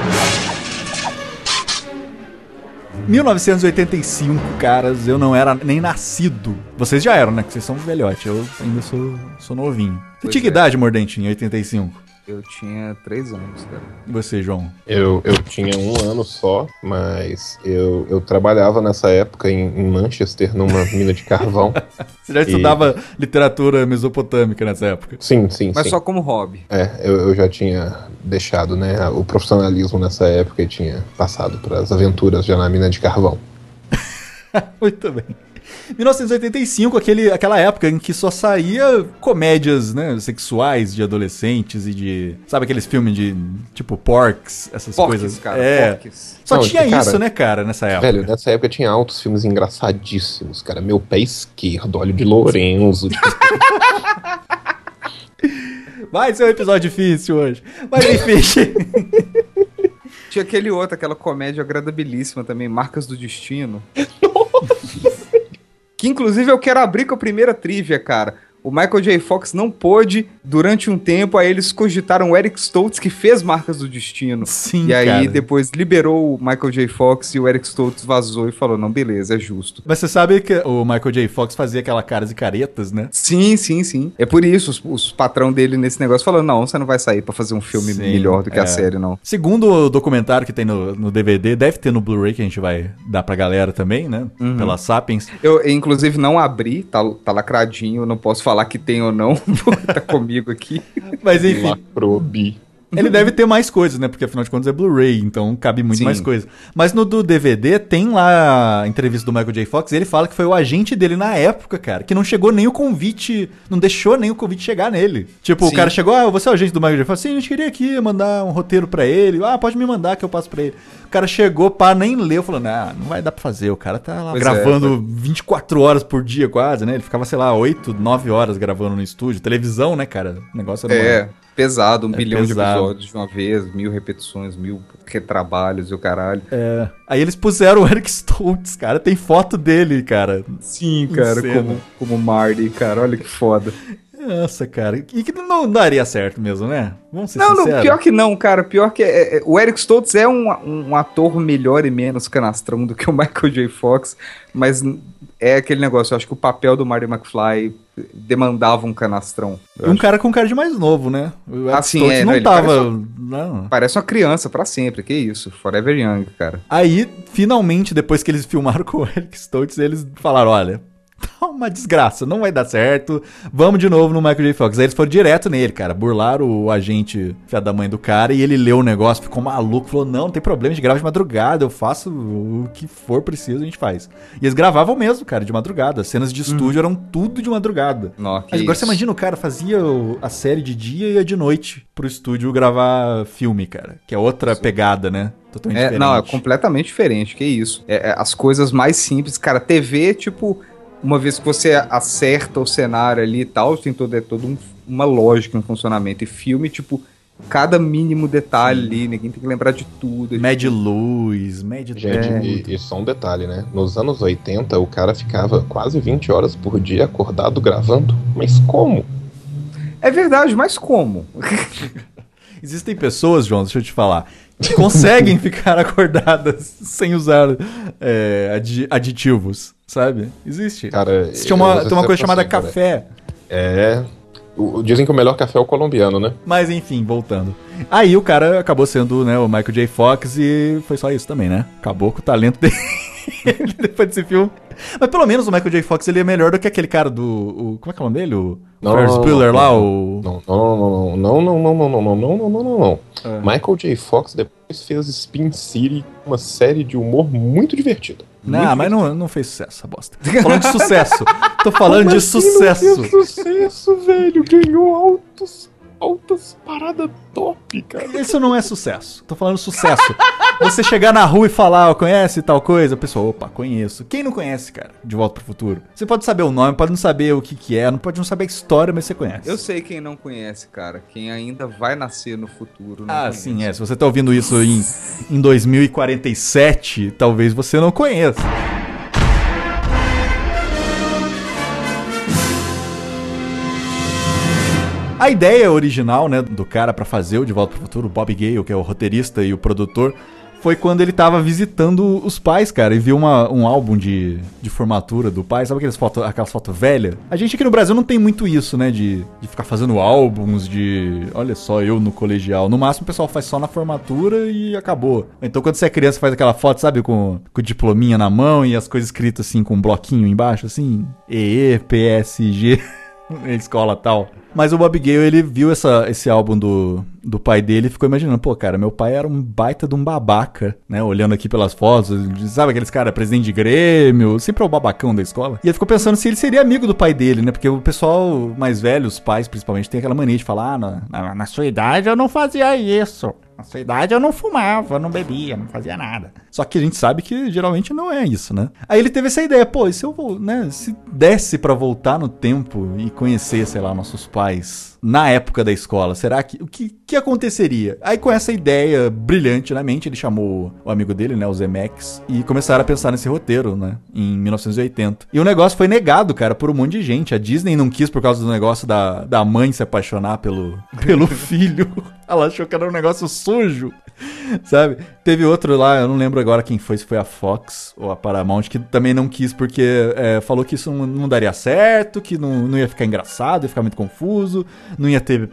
1985, caras, eu não era nem nascido. Vocês já eram, né? Que vocês são velhote, eu ainda sou novinho. Você Pois tinha que é. idade, Mordente, em 85? Eu tinha 3 anos, cara. E você, João? Eu tinha 1 ano só, mas eu trabalhava nessa época em Manchester, numa mina de carvão. Você já estudava literatura mesopotâmica nessa época? Sim. Mas só como hobby. Eu já tinha deixado, né, o profissionalismo nessa época e tinha passado para as aventuras já na mina de carvão. Muito bem. 1985, aquela época em que só saía comédias, né, sexuais de adolescentes e de... Sabe aqueles filmes de, tipo, Porks, essas coisas? Cara, Porks. Só Não, tinha cara, isso, né, cara, nessa época. Velho, nessa época tinha altos filmes engraçadíssimos, cara. Meu Pé Esquerdo, Olho de Lourenço. Vai ser um episódio difícil hoje. Mas enfim... Tinha aquela comédia agradabilíssima também, Marcas do Destino. Que inclusive eu quero abrir com a primeira trivia, cara. O Michael J. Fox não pôde, durante um tempo, aí eles cogitaram o Eric Stoltz, que fez Marcas do Destino. Sim, e aí cara. depois liberou o Michael J. Fox e o Eric Stoltz vazou e falou, não, beleza, é justo. Mas você sabe que o Michael J. Fox fazia aquela caras e caretas, né? Sim. É por isso, os patrão dele nesse negócio falaram, não, você não vai sair pra fazer um filme Sim, melhor do que a série, não. Segundo o documentário que tem no DVD, deve ter no Blu-ray, que a gente vai dar pra galera também, né? Pela Sapiens. Eu, inclusive, não abri, tá lacradinho, eu não posso falar que tem ou não, porque tá comigo aqui. Mas enfim, Lacrobi. ele deve ter mais coisas, né? Porque afinal de contas é Blu-ray, então cabe muito Sim. mais coisa. Mas no do DVD tem lá a entrevista do Michael J. Fox e ele fala que foi o agente dele na época, cara, que não chegou nem o convite, não deixou nem o convite chegar nele. Tipo, Sim. o cara chegou, você é o agente do Michael J. Fox? Sim, a gente queria aqui mandar um roteiro pra ele. Pode me mandar que eu passo pra ele. O cara chegou, nem leu, falou, não vai dar pra fazer. O cara tá lá Pois gravando 24 horas por dia quase, né? Ele ficava, sei lá, 8, 9 horas gravando no estúdio. Televisão, né, cara? O negócio era Pesado, 1 bilhão de pesado. episódios de uma vez, 1000 repetições, 1000 retrabalhos e o caralho. Aí eles puseram o Eric Stoltz, cara. Tem foto dele, cara. Sim, Em cara, cena. como Marty, cara, olha que foda. Nossa, cara. E que não daria certo mesmo, né? Vamos ser Não, sinceros. pior que não, cara. Pior que o Eric Stoltz é um ator melhor e menos canastrão do que o Michael J. Fox, mas é aquele negócio, eu acho que o papel do Marty McFly demandava um canastrão. Um cara com cara de mais novo, né? O Eric Assim, Stoltz não ele tava... Não. Parece uma criança pra sempre, que isso, Forever Young, cara. Aí, finalmente, depois que eles filmaram com o Eric Stoltz, eles falaram, olha, tá uma desgraça, não vai dar certo, vamos de novo no Michael J. Fox. Aí eles foram direto nele, cara, burlaram o agente filha da mãe do cara, e ele leu o negócio, ficou maluco, falou, não tem problema, a gente grava de madrugada, eu faço o que for preciso, a gente faz. E eles gravavam mesmo, cara, de madrugada, as cenas de estúdio eram tudo de madrugada. Nossa, Mas agora você imagina, o cara fazia a série de dia e a de noite pro estúdio gravar filme, cara, que é outra pegada, né? Totalmente diferente. Não, é completamente diferente, que isso. As coisas mais simples, cara, TV, tipo... Uma vez que você acerta o cenário ali e tal, tem toda uma lógica, um funcionamento. E filme, tipo, cada mínimo detalhe ali, ninguém tem que lembrar de tudo. Mede luz, mede Gente, e só um detalhe, né? Nos anos 80, o cara ficava quase 20 horas por dia acordado gravando. Mas como? É verdade, mas como? Existem pessoas, João, deixa eu te falar, que conseguem ficar acordadas sem usar aditivos, sabe? Existe. Cara, tem uma coisa chamada café. Dizem que o melhor café é o colombiano, né? Mas enfim, voltando. Aí o cara acabou sendo, né, o Michael J. Fox e foi só isso também, né? Acabou com o talento dele depois desse filme. Mas pelo menos o Michael J. Fox ele é melhor do que aquele cara do... como é que é o nome dele? O Ferris Bueller lá, o... Não. Michael J. Fox depois fez Spin City, uma série de humor muito divertida. Não, mas não fez sucesso essa bosta. Tô falando de sucesso. Tô falando de sucesso. Não fez sucesso, velho. Ganhou altas paradas top, cara. Isso não é sucesso. Tô falando sucesso. Você chegar na rua e falar, conhece tal coisa? A pessoa, opa, conheço. Quem não conhece, cara? De Volta pro Futuro. Você pode saber o nome, pode não saber o que é, pode não saber a história, mas você conhece. Eu sei quem não conhece, cara. Quem ainda vai nascer no futuro não conhece. Sim, Se você tá ouvindo isso em 2047, talvez você não conheça. A ideia original, né, do cara pra fazer o De Volta pro Futuro, o Bob Gale, que é o roteirista e o produtor, foi quando ele tava visitando os pais, cara, e viu um álbum de formatura do pai. Sabe aquelas fotos velhas? A gente aqui no Brasil não tem muito isso, né, de ficar fazendo álbuns de... Olha só, eu no colegial. No máximo o pessoal faz só na formatura e acabou. Então quando você é criança faz aquela foto, sabe, com o diplominha na mão e as coisas escritas assim, com um bloquinho embaixo, assim, EE, PSG... na escola e tal. Mas o Bob Gale, ele viu esse álbum do pai dele e ficou imaginando, pô, cara, meu pai era um baita de um babaca, né? Olhando aqui pelas fotos, sabe aqueles caras, presidente de Grêmio, sempre é o babacão da escola. E ele ficou pensando se ele seria amigo do pai dele, né? Porque o pessoal mais velho, os pais principalmente, tem aquela mania de falar, na sua idade eu não fazia isso. Na sua idade eu não fumava, não bebia, não fazia nada. Só que a gente sabe que geralmente não é isso, né? Aí ele teve essa ideia, pô, e se eu vou, né? Se desse pra voltar no tempo e conhecer, sei lá, nossos pais na época da escola, será que... O que aconteceria? Aí com essa ideia brilhante na mente, ele chamou o amigo dele, né, o Zemeckis, e começaram a pensar nesse roteiro, né, em 1980. E o negócio foi negado, cara, por um monte de gente. A Disney não quis por causa do negócio da mãe se apaixonar pelo filho. Ela achou que era um negócio sujo, sabe? Teve outro lá, eu não lembro agora quem foi, se foi a Fox ou a Paramount, que também não quis porque falou que isso não daria certo, que não ia ficar engraçado, ia ficar muito confuso, não ia ter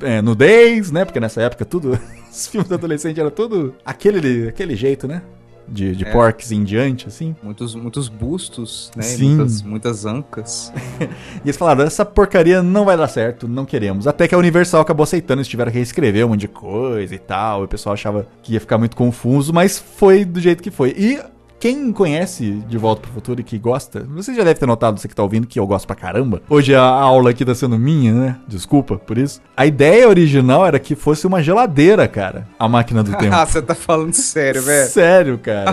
nudez, né? Porque nessa época tudo, os filmes adolescentes eram tudo aquele jeito, né? De porcs em diante, assim. Muitos bustos, né? Sim. Muitas ancas. E eles falaram, essa porcaria não vai dar certo, não queremos. Até que a Universal acabou aceitando, eles tiveram que reescrever um monte de coisa e tal. E o pessoal achava que ia ficar muito confuso, mas foi do jeito que foi. E quem conhece De Volta pro Futuro e que gosta, você já deve ter notado, você que tá ouvindo, que eu gosto pra caramba. Hoje a aula aqui tá sendo minha, né? Desculpa por isso. A ideia original era que fosse uma geladeira, cara, a máquina do tempo. Ah, você tá falando sério, velho? Sério, cara.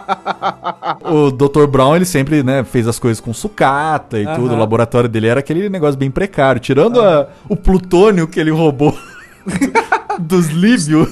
O Dr. Brown, ele sempre, né, fez as coisas com sucata e tudo. O laboratório dele era aquele negócio bem precário. Tirando o plutônio que ele roubou dos líbios.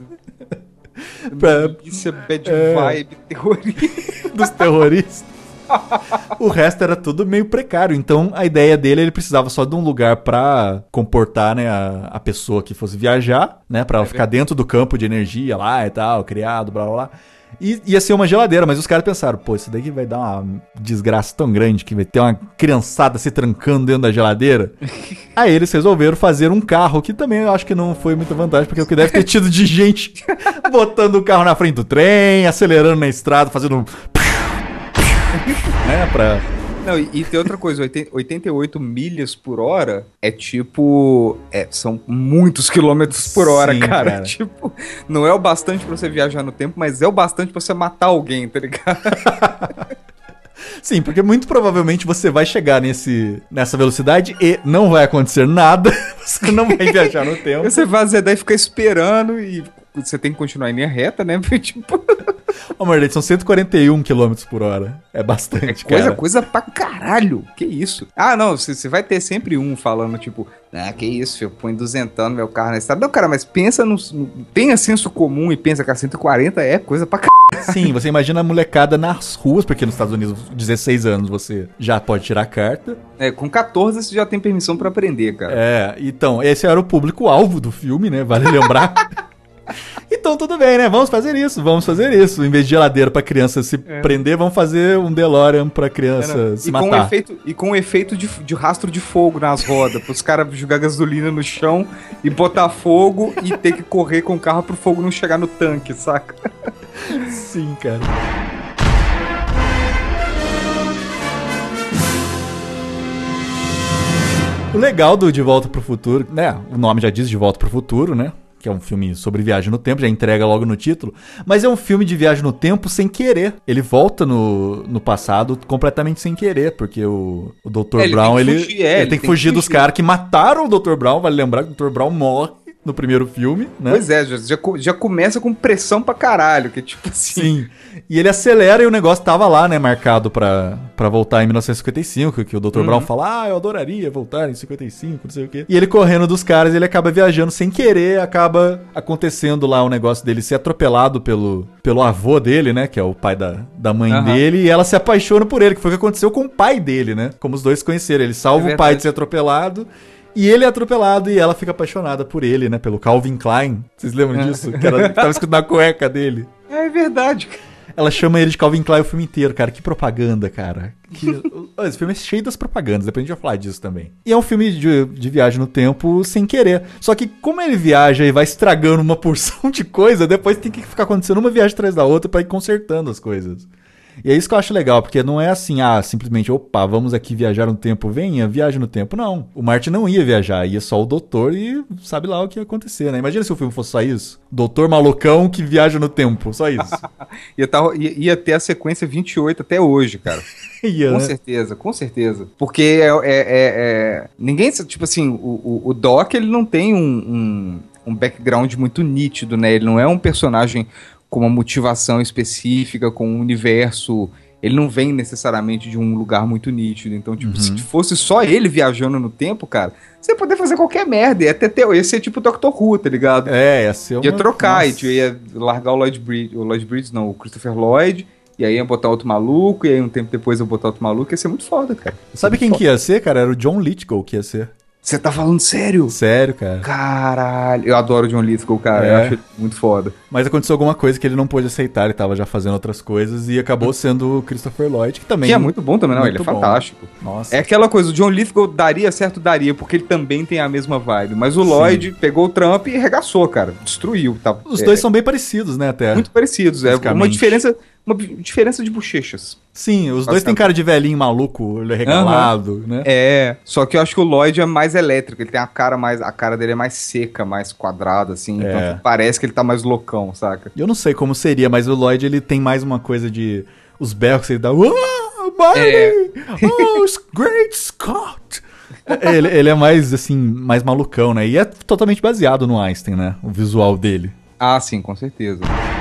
Isso é bad vibe, terrorista. Dos terroristas. O resto era tudo meio precário. Então a ideia dele, ele precisava só de um lugar pra comportar, né, a pessoa que fosse viajar, né, pra ela ficar dentro do campo de energia lá e tal, criado, blá blá blá. E ia ser uma geladeira, mas os caras pensaram, pô, isso daqui vai dar uma desgraça tão grande que vai ter uma criançada se trancando dentro da geladeira. Aí eles resolveram fazer um carro, que também eu acho que não foi muita vantagem, porque o que deve ter tido de gente botando o carro na frente do trem, acelerando na estrada, fazendo um... né, pra... Não, e tem outra coisa, 88 milhas por hora é tipo... são muitos quilômetros por hora, Sim, cara. Tipo, não é o bastante pra você viajar no tempo, mas é o bastante pra você matar alguém, tá ligado? Sim, porque muito provavelmente você vai chegar nessa velocidade e não vai acontecer nada, você não vai viajar no tempo. Você vai azedar e ficar esperando e você tem que continuar em linha reta, né? Tipo... Ô, Mordente, são 141 km por hora. É bastante, cara. Coisa pra caralho. Que isso? Ah, não, você vai ter sempre um falando, tipo, que isso, filho, põe 200 no meu carro na estrada. Não, cara, mas pensa tenha senso comum e pensa que 140 é coisa pra caralho. Sim, você imagina a molecada nas ruas, porque nos Estados Unidos, 16 anos, você já pode tirar a carta. Com 14 você já tem permissão pra aprender, cara. Então, esse era o público-alvo do filme, né? Vale lembrar. Então tudo bem, né? Vamos fazer isso. Em vez de geladeira pra criança se prender, vamos fazer um DeLorean pra criança se matar. Com um efeito de rastro de fogo nas rodas, pros caras jogar gasolina no chão e botar fogo e ter que correr com o carro pro fogo não chegar no tanque, saca? Sim, cara. O legal do De Volta pro Futuro, né? O nome já diz De Volta pro Futuro, né? Que é um filme sobre viagem no tempo, já entrega logo no título, mas é um filme de viagem no tempo sem querer. Ele volta no passado completamente sem querer, porque o Dr. Brown, ele tem que fugir dos caras que mataram o Dr. Brown. Vale lembrar que o Dr. Brown morre no primeiro filme, né? Pois é, já começa com pressão pra caralho, que tipo assim... Sim, e ele acelera e o negócio tava lá, né, marcado pra voltar em 1955, que o Dr. Brown fala, eu adoraria voltar em 55, não sei o quê. E ele correndo dos caras, ele acaba viajando sem querer, acaba acontecendo lá o negócio dele ser atropelado pelo avô dele, né, que é o pai da mãe dele, e ela se apaixona por ele, que foi o que aconteceu com o pai dele, né, como os dois se conheceram. Ele salva o pai de ser atropelado, e ele é atropelado e ela fica apaixonada por ele, né? Pelo Calvin Klein. Vocês lembram disso? Que tava escrito na cueca dele. É verdade. Ela chama ele de Calvin Klein o filme inteiro, cara. Que propaganda, cara. Esse filme é cheio das propagandas, depois a gente vai falar disso também. E é um filme de viagem no tempo sem querer. Só que como ele viaja e vai estragando uma porção de coisa, depois tem que ficar acontecendo uma viagem atrás da outra pra ir consertando as coisas. E é isso que eu acho legal, porque não é assim, simplesmente, opa, vamos aqui viajar no tempo, venha, viaje no tempo. Não, o Marty não ia viajar, ia só o doutor e sabe lá o que ia acontecer, né? Imagina se o filme fosse só isso. Doutor malucão que viaja no tempo, só isso. ia ter a sequência 28 até hoje, cara. Com certeza. Porque ninguém, tipo assim, o Doc, ele não tem um background muito nítido, né? Ele não é um personagem com uma motivação específica, com um universo... Ele não vem necessariamente de um lugar muito nítido. Então, tipo, se fosse só ele viajando no tempo, cara, você ia poder fazer qualquer merda. Ia ser tipo o Dr. Who, tá ligado? Ia ser uma... Ia trocar, ia largar o Lloyd Bridges, não, o Christopher Lloyd, e aí ia botar outro maluco, e aí um tempo depois ia botar outro maluco, ia ser muito foda, cara. Sabe quem que ia ser, cara? Era o John Lithgow que ia ser. Você tá falando sério? Sério, cara. Caralho. Eu adoro o John Lithgow, cara. Eu acho ele muito foda. Mas aconteceu alguma coisa que ele não pôde aceitar. Ele tava já fazendo outras coisas e acabou sendo o Christopher Lloyd, que também... Que é muito bom também, não. Ele é fantástico. Nossa. É aquela coisa, o John Lithgow daria certo, porque ele também tem a mesma vibe. Mas o Lloyd pegou o Trump e regaçou, cara. Destruiu. Tá? Os dois são bem parecidos, né, até. Muito parecidos. É uma diferença de bochechas. Sim, os dois têm cara de velhinho maluco, ele é regalado, né? Só que eu acho que o Lloyd é mais elétrico, ele tem a cara dele é mais seca, mais quadrada, assim, então parece que ele tá mais loucão, saca? Eu não sei como seria, mas o Lloyd, ele tem mais uma coisa de... Os berros que ele dá... Oh, Marty! Oh, Great Scott! ele é mais, assim, mais malucão, né? E é totalmente baseado no Einstein, né? O visual dele. Ah, sim, com certeza.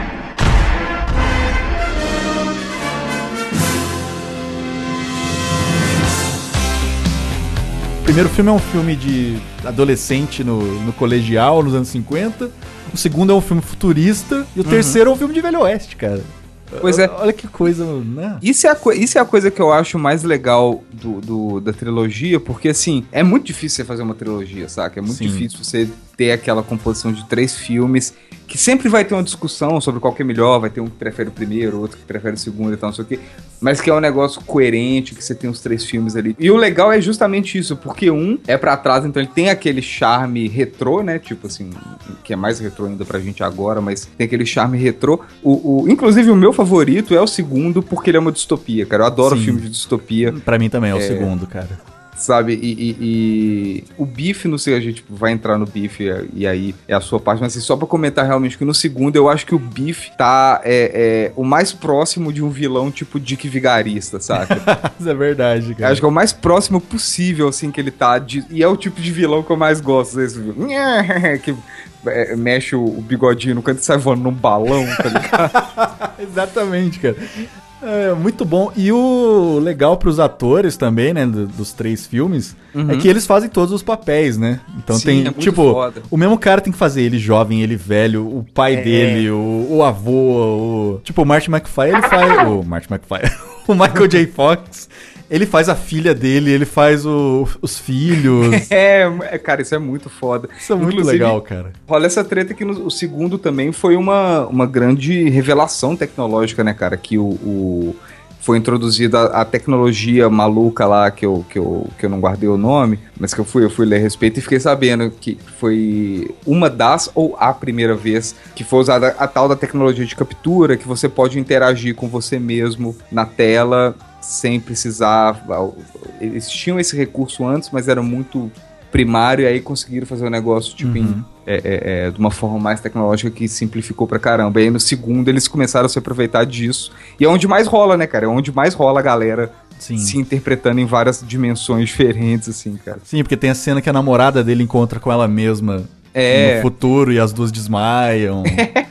O primeiro filme é um filme de adolescente no colegial, nos anos 50. O segundo é um filme futurista. E o terceiro é um filme de Velho Oeste, cara. Pois é. Olha que coisa, né? Isso é a coisa que eu acho mais legal da trilogia, porque, assim, é muito difícil você fazer uma trilogia, saca? É muito difícil você ter aquela composição de 3 filmes, que sempre vai ter uma discussão sobre qual que é melhor, vai ter um que prefere o primeiro, outro que prefere o segundo e tal, não sei o quê, mas que é um negócio coerente, que você tem os 3 filmes ali. E o legal é justamente isso, porque um é pra trás, então ele tem aquele charme retrô, né, tipo assim, que é mais retrô ainda pra gente agora, mas tem aquele charme retrô. Inclusive o meu favorito é o segundo, porque ele é uma distopia, cara, eu adoro filmes de distopia. Pra mim também é o segundo, cara. Sabe, e o Biff, não sei, a gente vai entrar no Biff e aí é a sua parte, mas assim, só pra comentar realmente que no segundo eu acho que o Biff tá o mais próximo de um vilão tipo Dick Vigarista, saca? Isso é verdade, cara. Eu acho que é o mais próximo possível, assim, que ele tá, e é o tipo de vilão que eu mais gosto, esse vilão. Que mexe o bigodinho no canto e sai voando num balão, tá ligado? Exatamente, cara. É muito bom. E o legal pros atores também, né, dos 3 filmes, é que eles fazem todos os papéis, né? Então sim, tem, é muito tipo, foda. O mesmo cara tem que fazer ele jovem, ele velho, o pai dele, o avô, tipo, o Marty McFly, ele faz... o Marty McFly. O Michael J. Fox, ele faz a filha dele, ele faz os filhos. Cara, isso é muito foda. Isso é muito legal, cara. Rola essa treta que o segundo também foi uma grande revelação tecnológica, né, cara? Que foi introduzida a tecnologia maluca lá, que eu não guardei o nome, mas que eu fui ler a respeito e fiquei sabendo que foi uma das, ou a primeira vez, que foi usada a tal da tecnologia de captura, que você pode interagir com você mesmo na tela, sem precisar... Eles tinham esse recurso antes, mas era muito primário, e aí conseguiram fazer um negócio tipo de uma forma mais tecnológica que simplificou pra caramba. E aí no segundo eles começaram a se aproveitar disso. E é onde mais rola, né, cara? É onde mais rola a galera se interpretando em várias dimensões diferentes, assim, cara. Sim, porque tem a cena que a namorada dele encontra com ela mesma no futuro e as duas desmaiam.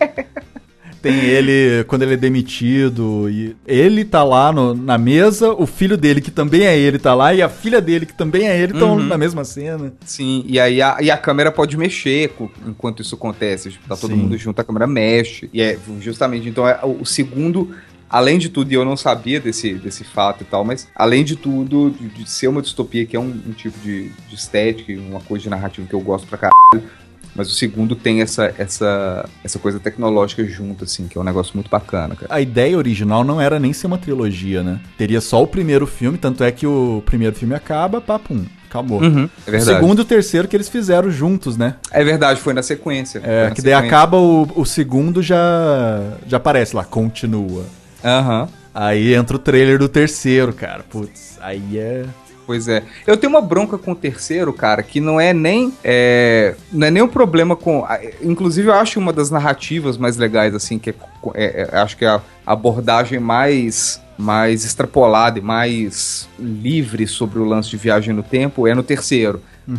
Tem ele, quando ele é demitido, e ele tá lá na mesa, o filho dele, que também é ele, tá lá, e a filha dele, que também é ele, estão na mesma cena. Sim, e aí a câmera pode mexer enquanto isso acontece. Tipo, tá todo mundo junto, a câmera mexe. E é justamente, então, o segundo... Além de tudo, e eu não sabia desse fato e tal, mas além de tudo, de ser uma distopia, que é um tipo de estética, uma coisa de narrativa que eu gosto pra caralho, mas o segundo tem essa coisa tecnológica junto, assim, que é um negócio muito bacana, cara. A ideia original não era nem ser uma trilogia, né? Teria só o primeiro filme, tanto é que o primeiro filme acaba, papum, acabou. É verdade. O segundo e o terceiro que eles fizeram juntos, né? É verdade, foi na sequência. Daí acaba o segundo, já aparece lá, continua. Aí entra o trailer do terceiro, cara. Putz, aí é... Pois é. Eu tenho uma bronca com o terceiro, cara, que não é nem um problema com... Inclusive, eu acho uma das narrativas mais legais, assim, que acho que é a abordagem mais extrapolada e mais livre sobre o lance de viagem no tempo é no terceiro.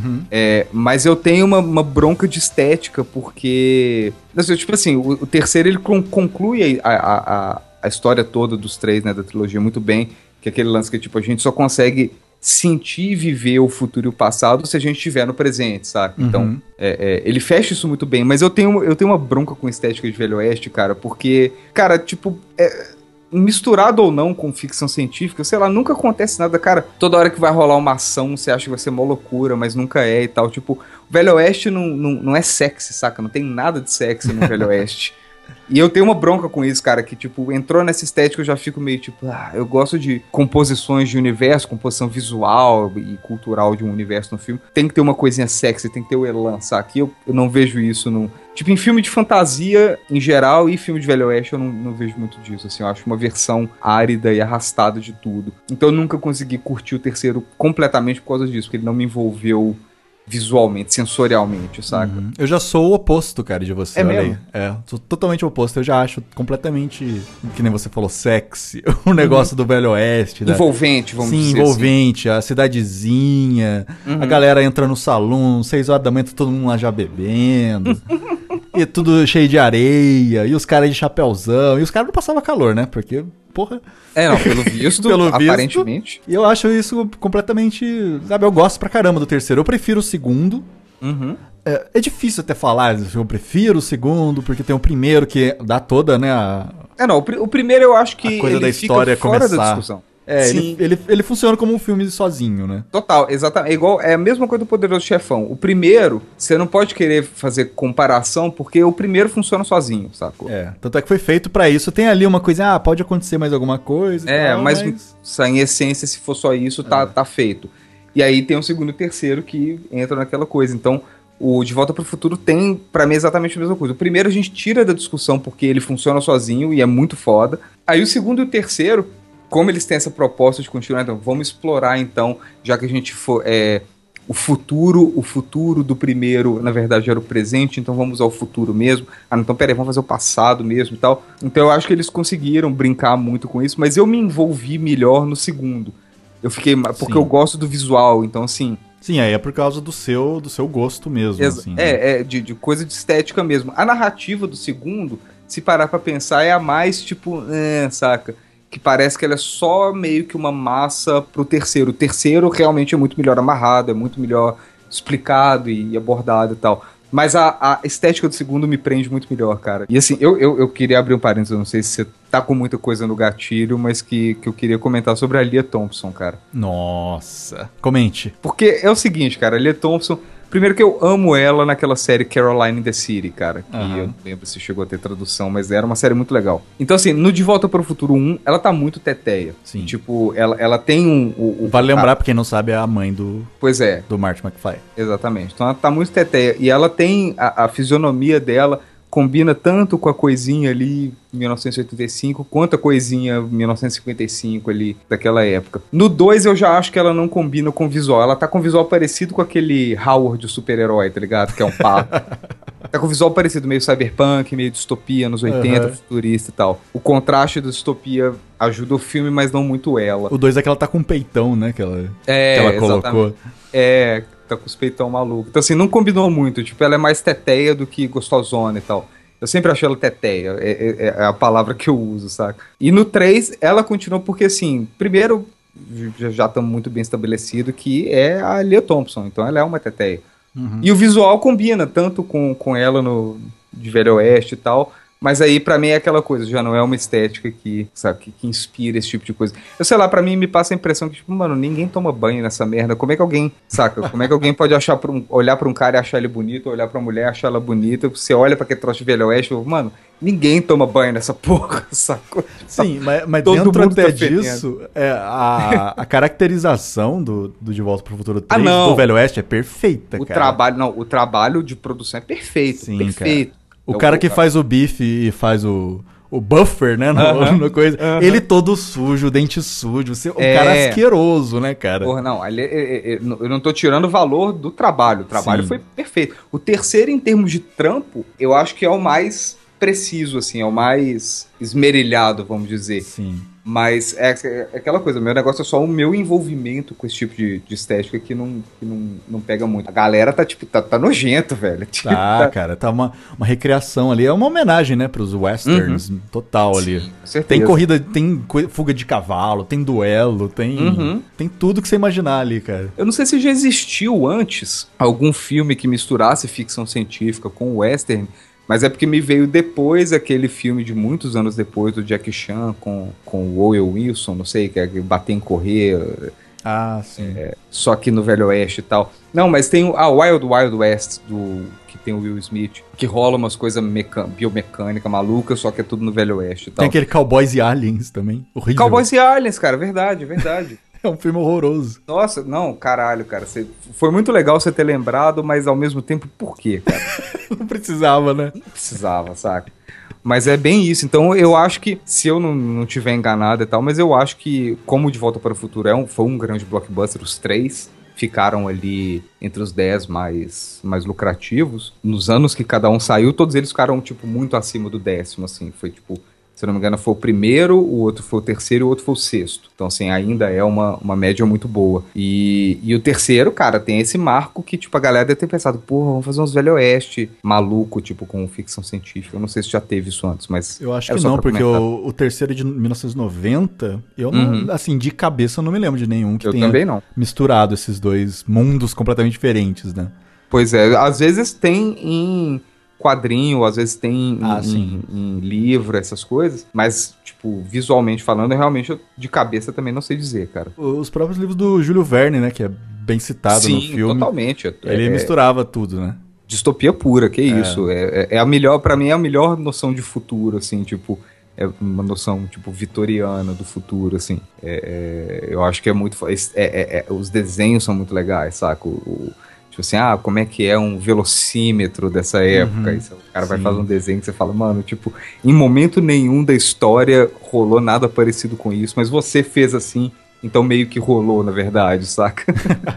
Mas eu tenho uma bronca de estética, porque... Tipo assim, o terceiro, ele conclui a história toda dos 3, né, da trilogia muito bem, que é aquele lance que, tipo, a gente só consegue sentir e viver o futuro e o passado se a gente estiver no presente, saca? Então, ele fecha isso muito bem, mas eu tenho uma bronca com estética de Velho Oeste, cara, porque, cara, tipo, misturado ou não com ficção científica, sei lá, nunca acontece nada, cara. Toda hora que vai rolar uma ação, você acha que vai ser mó loucura, mas nunca é e tal. Tipo, o Velho Oeste não é sexy, saca? Não tem nada de sexy no Velho Oeste. E eu tenho uma bronca com isso, cara, que, tipo, entrou nessa estética, eu já fico meio, tipo, eu gosto de composições de universo, composição visual e cultural de um universo no filme. Tem que ter uma coisinha sexy, tem que ter o elan, saca? E eu não vejo isso no... Tipo, em filme de fantasia, em geral, e filme de Velho Oeste, eu não vejo muito disso, assim. Eu acho uma versão árida e arrastada de tudo. Então eu nunca consegui curtir o terceiro completamente por causa disso, porque ele não me envolveu visualmente, sensorialmente, saca? Eu já sou o oposto, cara, de você. É mesmo? Sou totalmente o oposto. Eu já acho completamente, que nem você falou, sexy, o negócio do Velho Oeste. Envolvente, vamos dizer. Sim, envolvente, assim. A cidadezinha, a galera entra no salão, 6 horas da manhã, todo mundo lá já bebendo. E tudo cheio de areia, e os caras de chapéuzão, e os caras não passavam calor, né? Porque, porra... pelo visto, aparentemente. E eu acho isso completamente... Sabe, eu gosto pra caramba do terceiro. Eu prefiro o segundo. É difícil até falar, eu prefiro o segundo, porque tem o primeiro que dá toda, né, o primeiro eu acho que a coisa ele da história fica fora começar. da discussão. Sim. Ele funciona como um filme sozinho, né? Total, exatamente. É a mesma coisa do Poderoso Chefão. O primeiro, você não pode querer fazer comparação, porque o primeiro funciona sozinho, sacou? Tanto é que foi feito pra isso. Tem ali uma coisa, pode acontecer mais alguma coisa. Mas em essência, se for só isso, tá feito. E aí tem o segundo e o terceiro que entra naquela coisa. Então, o De Volta pro Futuro tem, pra mim, exatamente a mesma coisa. O primeiro a gente tira da discussão porque ele funciona sozinho e é muito foda. Aí o segundo e o terceiro, como eles têm essa proposta de continuar, então vamos explorar então, já que a gente for o futuro do primeiro, na verdade era o presente, então vamos ao futuro mesmo. Então peraí, vamos fazer o passado mesmo e tal. Então eu acho que eles conseguiram brincar muito com isso, mas eu me envolvi melhor no segundo. Eu fiquei, porque eu gosto do visual, então assim... Sim, aí é por causa do seu gosto mesmo. Assim, né? De coisa de estética mesmo. A narrativa do segundo, se parar pra pensar, é a mais tipo, saca? Que parece que ela é só meio que uma massa pro terceiro. O terceiro realmente é muito melhor amarrado, é muito melhor explicado e abordado e tal. Mas a estética do segundo me prende muito melhor, cara. E assim, eu queria abrir um parênteses, eu não sei se você tá com muita coisa no gatilho, mas que eu queria comentar sobre a Lia Thompson, cara. Nossa. Comente. Porque é o seguinte, cara, a Lia Thompson... Primeiro que eu amo ela naquela série Caroline in the City, cara. Que eu não lembro se chegou a ter tradução, mas era uma série muito legal. Então, assim, no De Volta para o Futuro 1, ela tá muito teteia. Sim. Tipo, ela tem Vale lembrar, pra quem não sabe, é a mãe do... Pois é. Do Marty McFly. Exatamente. Então ela tá muito teteia. E ela tem... A fisionomia dela combina tanto com a coisinha ali, 1985, quanto a coisinha 1955 ali, daquela época. No 2 eu já acho que ela não combina com o visual. Ela tá com o visual parecido com aquele Howard, o super-herói, tá ligado? Que é um pato. Tá com o visual parecido, meio cyberpunk, meio distopia, anos 80, futurista e tal. O contraste da distopia ajuda o filme, mas não muito ela. O 2 é que ela tá com um peitão, né? Que ela colocou. Tá com os peitão maluco. Então assim, não combinou muito. Tipo, ela é mais teteia do que gostosona e tal. Eu sempre achei ela teteia. É a palavra que eu uso, saca? E no 3, ela continua porque assim, primeiro, já estamos muito bem estabelecido que é a Lia Thompson. Então ela é uma teteia. E o visual combina tanto com ela no de Velho Oeste e tal, mas aí pra mim é aquela coisa, já não é uma estética que, sabe, que inspira esse tipo de coisa. Eu sei lá, pra mim me passa a impressão que, tipo, mano, ninguém toma banho nessa merda. Como é que alguém, saca? Como é que alguém pode olhar pra um cara e achar ele bonito, olhar pra mulher e achar ela bonita? Você olha pra aquele troço de Velho Oeste, mano, ninguém toma banho nessa porra, sacou? Sim, mas dentro até disso, a caracterização do De Volta pro Futuro 3 do Velho Oeste é perfeita, cara. O trabalho de produção é perfeito, sim, perfeito. Cara. O cara que faz o Bife e faz o Buffer, né? No coisa. Ele todo sujo, dente sujo. O cara asqueroso, né, cara? Porra, não. Eu não tô tirando o valor do trabalho. O trabalho foi perfeito. O terceiro, em termos de trampo, eu acho que é o mais preciso, assim. É o mais esmerilhado, vamos dizer. Sim. Mas é aquela coisa, meu negócio é só o meu envolvimento com esse tipo de estética que não pega muito. A galera tá, tipo, tá nojento, velho. Cara, tá uma recriação ali. É uma homenagem, né, pros westerns total ali. Sim, com certeza. Tem corrida, tem fuga de cavalo, tem duelo, tem tudo que você imaginar ali, cara. Eu não sei se já existiu antes algum filme que misturasse ficção científica com western, mas é porque me veio depois aquele filme de muitos anos depois do Jackie Chan com o Owen Wilson, não sei, que é Bater em Correr. Sim. Só que no Velho Oeste e tal. Não, mas tem o Wild Wild West, que tem o Will Smith, que rola umas coisas biomecânica maluca, só que é tudo no Velho Oeste e tal. Tem aquele Cowboys e Aliens também, horrível. Cowboys e Aliens, cara, verdade. É um filme horroroso. Nossa, não, caralho, cara. Foi muito legal você ter lembrado, mas ao mesmo tempo, por quê, cara? Não precisava, né? Não precisava, saca? Mas é bem isso. Então eu acho que, se eu não tiver enganado e tal, mas eu acho que, como De Volta para o Futuro foi um grande blockbuster, os 3 ficaram ali entre os 10 mais lucrativos. Nos anos que cada um saiu, todos eles ficaram, tipo, muito acima do 10º, assim. Foi, tipo... Se não me engano, foi o primeiro, o outro foi o terceiro e o outro foi o sexto. Então, assim, ainda é uma média muito boa. E o terceiro, cara, tem esse marco que, tipo, a galera deve ter pensado, porra, vamos fazer uns Velho Oeste maluco, tipo, com ficção científica. Eu não sei se já teve isso antes, mas... Eu acho que não, porque o terceiro é de 1990, eu não, assim, de cabeça eu não me lembro de nenhum que tenha misturado esses dois mundos completamente diferentes, né? Pois é, às vezes tem quadrinho, às vezes tem sim. em livro, essas coisas, mas, tipo, visualmente falando, realmente, de cabeça também não sei dizer, cara. Os próprios livros do Júlio Verne, né, que é bem citado no filme. Totalmente. Ele misturava tudo, né? Distopia pura, que isso. É a melhor, pra mim, é a melhor noção de futuro, assim, tipo, é uma noção, tipo, vitoriana do futuro, assim. Eu acho que é muito... os desenhos são muito legais, saca? Tipo assim, como é que é um velocímetro dessa época? Aí o cara vai fazer um desenho que você fala, mano, tipo, em momento nenhum da história rolou nada parecido com isso, mas você fez assim, então meio que rolou, na verdade, saca?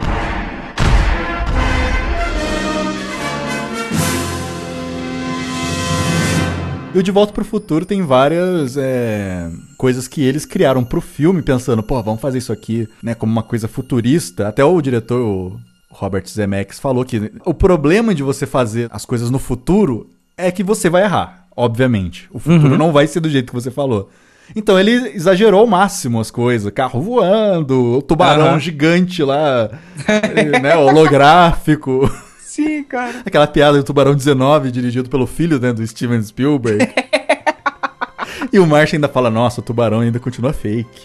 E o De Volta pro Futuro tem várias coisas que eles criaram pro filme, pensando, pô, vamos fazer isso aqui, né, como uma coisa futurista. Até o diretor, o Robert Zemeckis, falou que o problema de você fazer as coisas no futuro é que você vai errar, obviamente. O futuro não vai ser do jeito que você falou. Então ele exagerou ao máximo as coisas. Carro voando, o tubarão gigante lá, né, holográfico. Sim, cara. Aquela piada do Tubarão 19, dirigido pelo filho, né, do Steven Spielberg. E o Martin ainda fala, nossa, o tubarão ainda continua fake.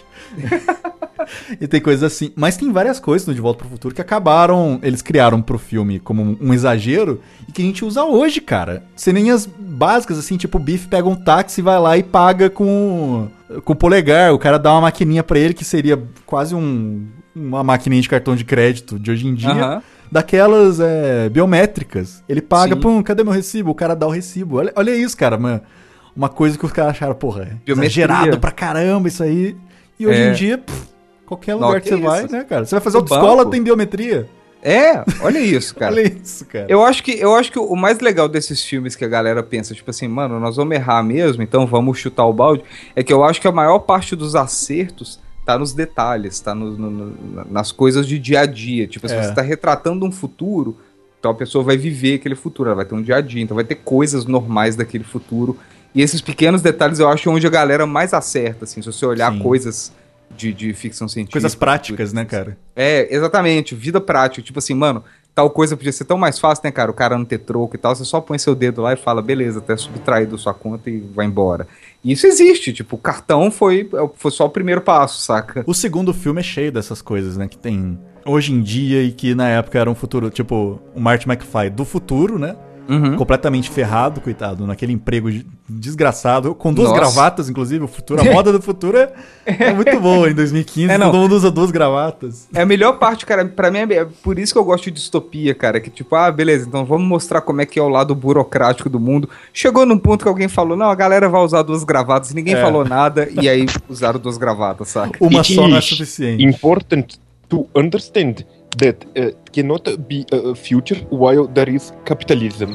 E tem coisas assim. Mas tem várias coisas no De Volta pro Futuro que acabaram... Eles criaram pro filme como um exagero e que a gente usa hoje, cara. Ceninhas básicas, assim, tipo o Biff pega um táxi, vai lá e paga com o polegar. O cara dá uma maquininha pra ele que seria quase uma maquininha de cartão de crédito de hoje em dia. Daquelas biométricas. Ele paga, cadê meu recibo? O cara dá o recibo. Olha isso, cara. Uma coisa que os caras acharam, porra, exagerado pra caramba isso aí. E hoje em dia, qualquer lugar que você vai, né, cara? Você vai fazer autoescola, tem biometria. Olha isso, cara. Olha isso, cara. Eu acho que o mais legal desses filmes que a galera pensa, tipo assim, mano, nós vamos errar mesmo, então vamos chutar o balde, é que eu acho que a maior parte dos acertos tá nos detalhes, tá nas coisas de dia a dia. Tipo, se você tá retratando um futuro, então a pessoa vai viver aquele futuro, ela vai ter um dia a dia, então vai ter coisas normais daquele futuro. E esses pequenos detalhes eu acho onde a galera mais acerta, assim, se você olhar coisas de ficção científica. Coisas práticas, né, cara? Exatamente, vida prática. Tipo assim, mano, tal coisa podia ser tão mais fácil, né, cara? O cara não ter troco e tal, você só põe seu dedo lá e fala, beleza, tá subtraído sua conta e vai embora. E isso existe, tipo, o cartão foi só o primeiro passo, saca? O segundo filme é cheio dessas coisas, né, que tem hoje em dia e que na época era um futuro, tipo, o Marty McFly do futuro, né? Completamente ferrado, coitado, naquele emprego desgraçado, com duas gravatas, inclusive, o futuro, a moda do futuro é muito boa, em 2015 todo mundo usa duas gravatas. É a melhor parte, cara, pra mim é por isso que eu gosto de distopia, cara, que tipo, beleza, então vamos mostrar como é que é o lado burocrático do mundo. Chegou num ponto que alguém falou, não, a galera vai usar duas gravatas, e ninguém falou nada, e aí usaram duas gravatas, saca? Uma só não é suficiente. Important to understand that cannot be a future while there is capitalism.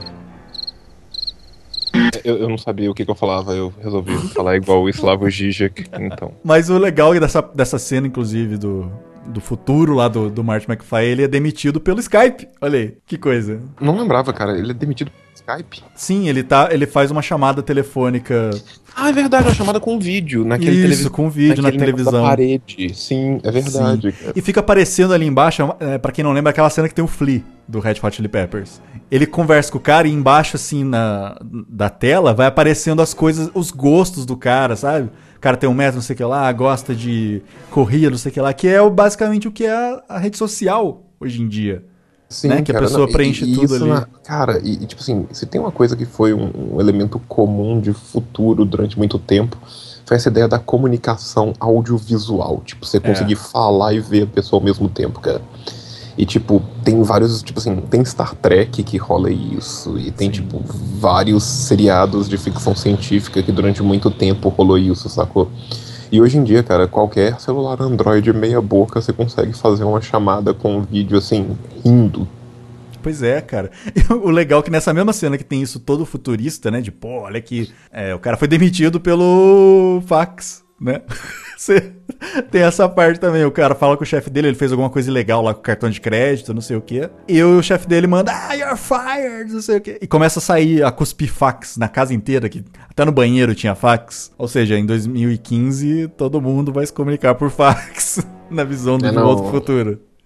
Eu não sabia o que eu falava, eu resolvi falar igual o Slavoj Žižek, então. Mas o legal dessa cena, inclusive, do futuro lá do Marty McFly, ele é demitido pelo Skype. Olha aí, que coisa. Não lembrava, cara, ele é demitido pelo Skype? Sim, ele faz uma chamada telefônica. É verdade, uma chamada com vídeo. Com vídeo na televisão. Da parede. Sim, é verdade. Sim. E fica aparecendo ali embaixo, pra quem não lembra, aquela cena que tem o Flea, do Red Hot Chili Peppers. Ele conversa com o cara e embaixo, assim, da tela, vai aparecendo as coisas, os gostos do cara, sabe? O cara tem 1 metro, não sei o que lá, gosta de corrida, não sei o que lá, que é basicamente o que é a rede social hoje em dia. Sim, né? Que cara, a pessoa preenche tudo ali. Cara, e tipo assim, se tem uma coisa que foi um elemento comum de futuro durante muito tempo, foi essa ideia da comunicação audiovisual. Tipo, você conseguir falar e ver a pessoa ao mesmo tempo, cara. E tipo, tem vários, tipo assim, tem Star Trek que rola isso, e tem tipo vários seriados de ficção científica que durante muito tempo rolou isso, sacou? E hoje em dia, cara, qualquer celular Android meia boca, você consegue fazer uma chamada com um vídeo, assim, rindo. Pois é, cara. E o legal é que nessa mesma cena que tem isso todo futurista, né? De, pô, olha que o cara foi demitido pelo fax, né? Você tem essa parte também. O cara fala com o chefe dele, ele fez alguma coisa ilegal lá com o cartão de crédito, não sei o quê. E o chefe dele manda, you're fired, não sei o quê. E começa a sair, a cuspir fax na casa inteira, que até no banheiro tinha fax. Ou seja, em 2015, todo mundo vai se comunicar por fax, na visão do De Volta pro Futuro.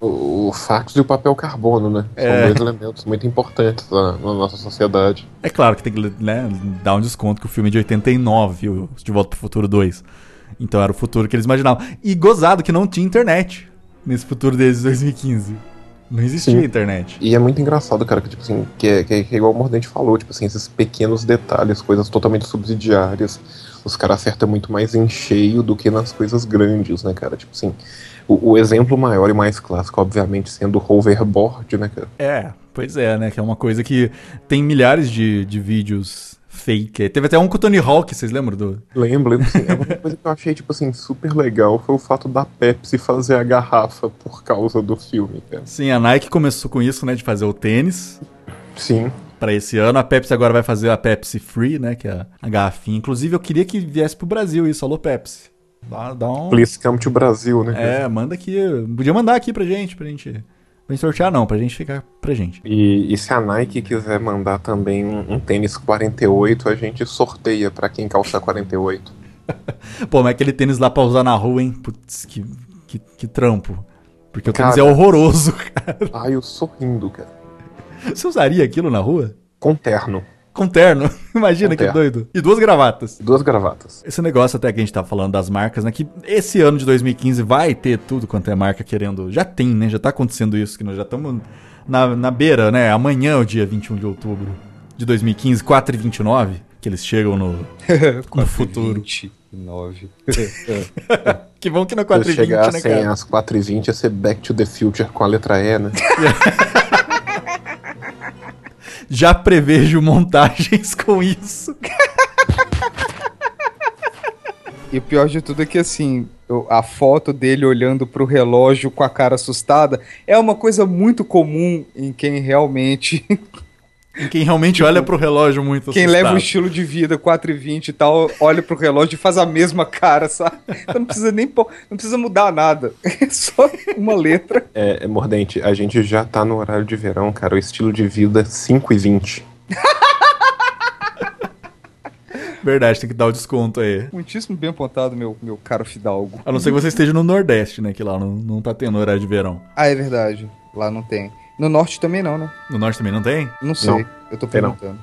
O fax e o papel carbono, né? São dois elementos muito importantes na nossa sociedade. É claro que tem que, né, dar um desconto que o filme é de 89, o De Volta pro Futuro 2. Então era o futuro que eles imaginavam. E gozado que não tinha internet nesse futuro desde 2015. Não existia internet. E é muito engraçado, cara, que tipo assim, que é igual o Mordente falou, tipo assim, esses pequenos detalhes, coisas totalmente subsidiárias, os caras acertam muito mais em cheio do que nas coisas grandes, né, cara? Tipo assim, o exemplo maior e mais clássico, obviamente, sendo o hoverboard, né, cara? Pois é, né, que é uma coisa que tem milhares de vídeos fake. Teve até um com o Tony Hawk, vocês lembram do... Lembro, assim, uma coisa que eu achei, tipo assim, super legal foi o fato da Pepsi fazer a garrafa por causa do filme, cara. Sim, a Nike começou com isso, né, de fazer o tênis. Sim. Pra esse ano, a Pepsi agora vai fazer a Pepsi Free, né, que é a garrafinha. Inclusive, eu queria que viesse pro Brasil isso, alô Pepsi. Dá um... Please come to Brasil, né, cara? Manda aqui, podia mandar aqui pra gente sortear não, pra gente ficar pra gente. E se a Nike quiser mandar também um tênis 48, a gente sorteia pra quem calça 48. Pô, mas aquele tênis lá pra usar na rua, hein? Putz, que trampo. Porque o tênis Cara, é horroroso, cara. Ai, eu sorrindo, cara. Você usaria aquilo na rua? Com terno. Com terno. Imagina Com que terno. doido. E 2 gravatas. 2 gravatas. Esse negócio até que a gente tá falando das marcas, né? Que esse ano de 2015 vai ter tudo quanto é marca querendo... Já tem, né? Já tá acontecendo isso, que nós já estamos na beira, né? Amanhã é o dia 21 de outubro de 2015, 4h29, que eles chegam no futuro. 29. Que bom que não é Se 4h20, né, chegassem cara? às 4h20 ia ser Back to the Future com a letra E, né? Já prevejo montagens com isso. E o pior de tudo é que, assim, a foto dele olhando pro relógio com a cara assustada é uma coisa muito comum em quem realmente... Quem realmente olha pro relógio muito Quem assustado. leva o estilo de vida 4h20 e tal, olha pro relógio e faz a mesma cara, sabe? Então não precisa nem não precisa mudar nada. É só uma letra. Mordente, a gente já tá no horário de verão, cara. O estilo de vida 5h20. Verdade, tem que dar o desconto aí. Muitíssimo bem apontado, meu caro Fidalgo. A não ser que você esteja no Nordeste, né? Que lá não tá tendo horário de verão. Ah, é verdade. Lá não tem. No Norte também não, né? No Norte também não tem? Não sei. Não. Eu tô Tem não. perguntando.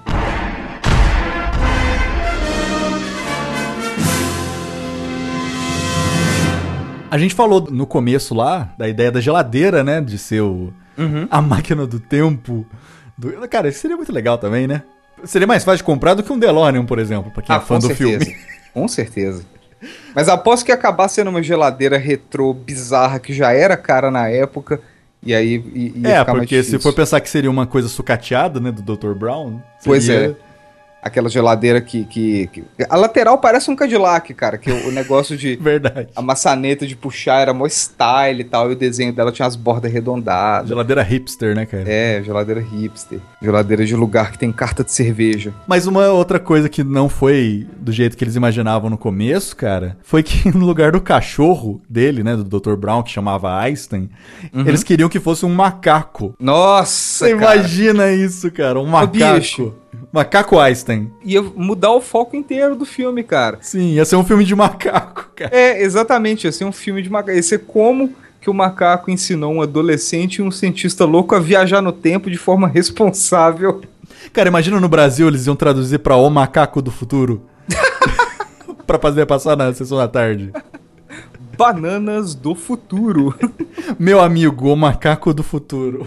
A gente falou no começo lá da ideia da geladeira, né? De ser a máquina do tempo. Cara, isso seria muito legal também, né? Seria mais fácil de comprar do que um DeLorean, por exemplo, pra quem é fã com do certeza. filme. Com certeza. Mas aposto que ia acabar sendo uma geladeira retrô bizarra que já era cara na época. E aí ia ficar mais porque difícil. se for pensar que seria uma coisa sucateada, né? Do Dr. Brown. Pois seria... é. Aquela geladeira que... A lateral parece um Cadillac, cara. Que o negócio de... Verdade. A maçaneta de puxar era mó style e tal. E o desenho dela tinha as bordas arredondadas. Geladeira hipster, né, cara? É, geladeira hipster. Geladeira de lugar que tem carta de cerveja. Mas uma outra coisa que não foi do jeito que eles imaginavam no começo, cara, foi que no lugar do cachorro dele, né, do Dr. Brown, que chamava Einstein, eles queriam que fosse um macaco. Nossa, Você cara. imagina isso, cara, um macaco. bicho. Macaco Einstein. Ia mudar o foco inteiro do filme, cara. Sim, ia ser um filme de macaco, cara. É, exatamente. Ia ser um filme de macaco. Ia ser como que o macaco ensinou um adolescente e um cientista louco a viajar no tempo de forma responsável. Cara, imagina no Brasil eles iam traduzir pra O Macaco do Futuro. Pra fazer passar na sessão da tarde. Bananas do futuro. Meu amigo, O Macaco do Futuro.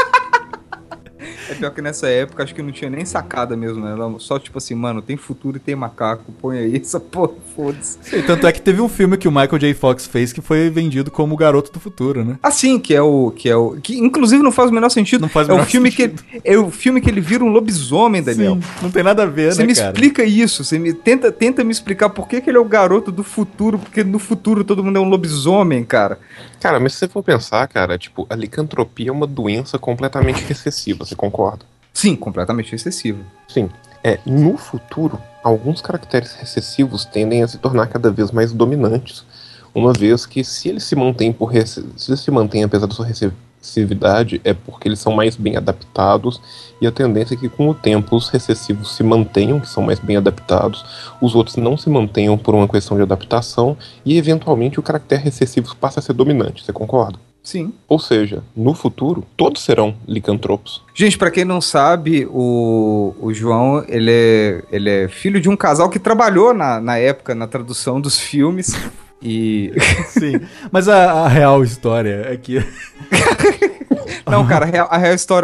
É pior que nessa época acho que não tinha nem sacada mesmo, né? Era só tipo assim, mano, tem futuro e tem macaco, põe aí essa porra, foda-se. Sim, tanto é que teve um filme que o Michael J. Fox fez que foi vendido como o Garoto do Futuro, né? Assim, que inclusive não faz o menor sentido. Não faz o é menor o filme sentido. é o filme que ele vira um lobisomem, Daniel. Sim, não tem nada a ver, Você né, me cara? explica isso, você tenta me explicar por que ele é o garoto do futuro, porque no futuro todo mundo é um lobisomem, cara. Cara, mas se você for pensar, cara, tipo, a licantropia é uma doença completamente recessiva, você concorda? Sim, completamente excessivo. Sim. No futuro, alguns caracteres recessivos tendem a se tornar cada vez mais dominantes, uma vez que se eles se mantêm apesar da sua recessividade, é porque eles são mais bem adaptados, e a tendência é que com o tempo os recessivos se mantenham, que são mais bem adaptados, os outros não se mantenham por uma questão de adaptação, e eventualmente o caractere recessivo passa a ser dominante, você concorda? Sim. Ou seja, no futuro, todos serão licantropos. Gente, pra quem não sabe, o João, ele é filho de um casal que trabalhou na época na tradução dos filmes. E... Sim, mas a real história é que... Não, cara, a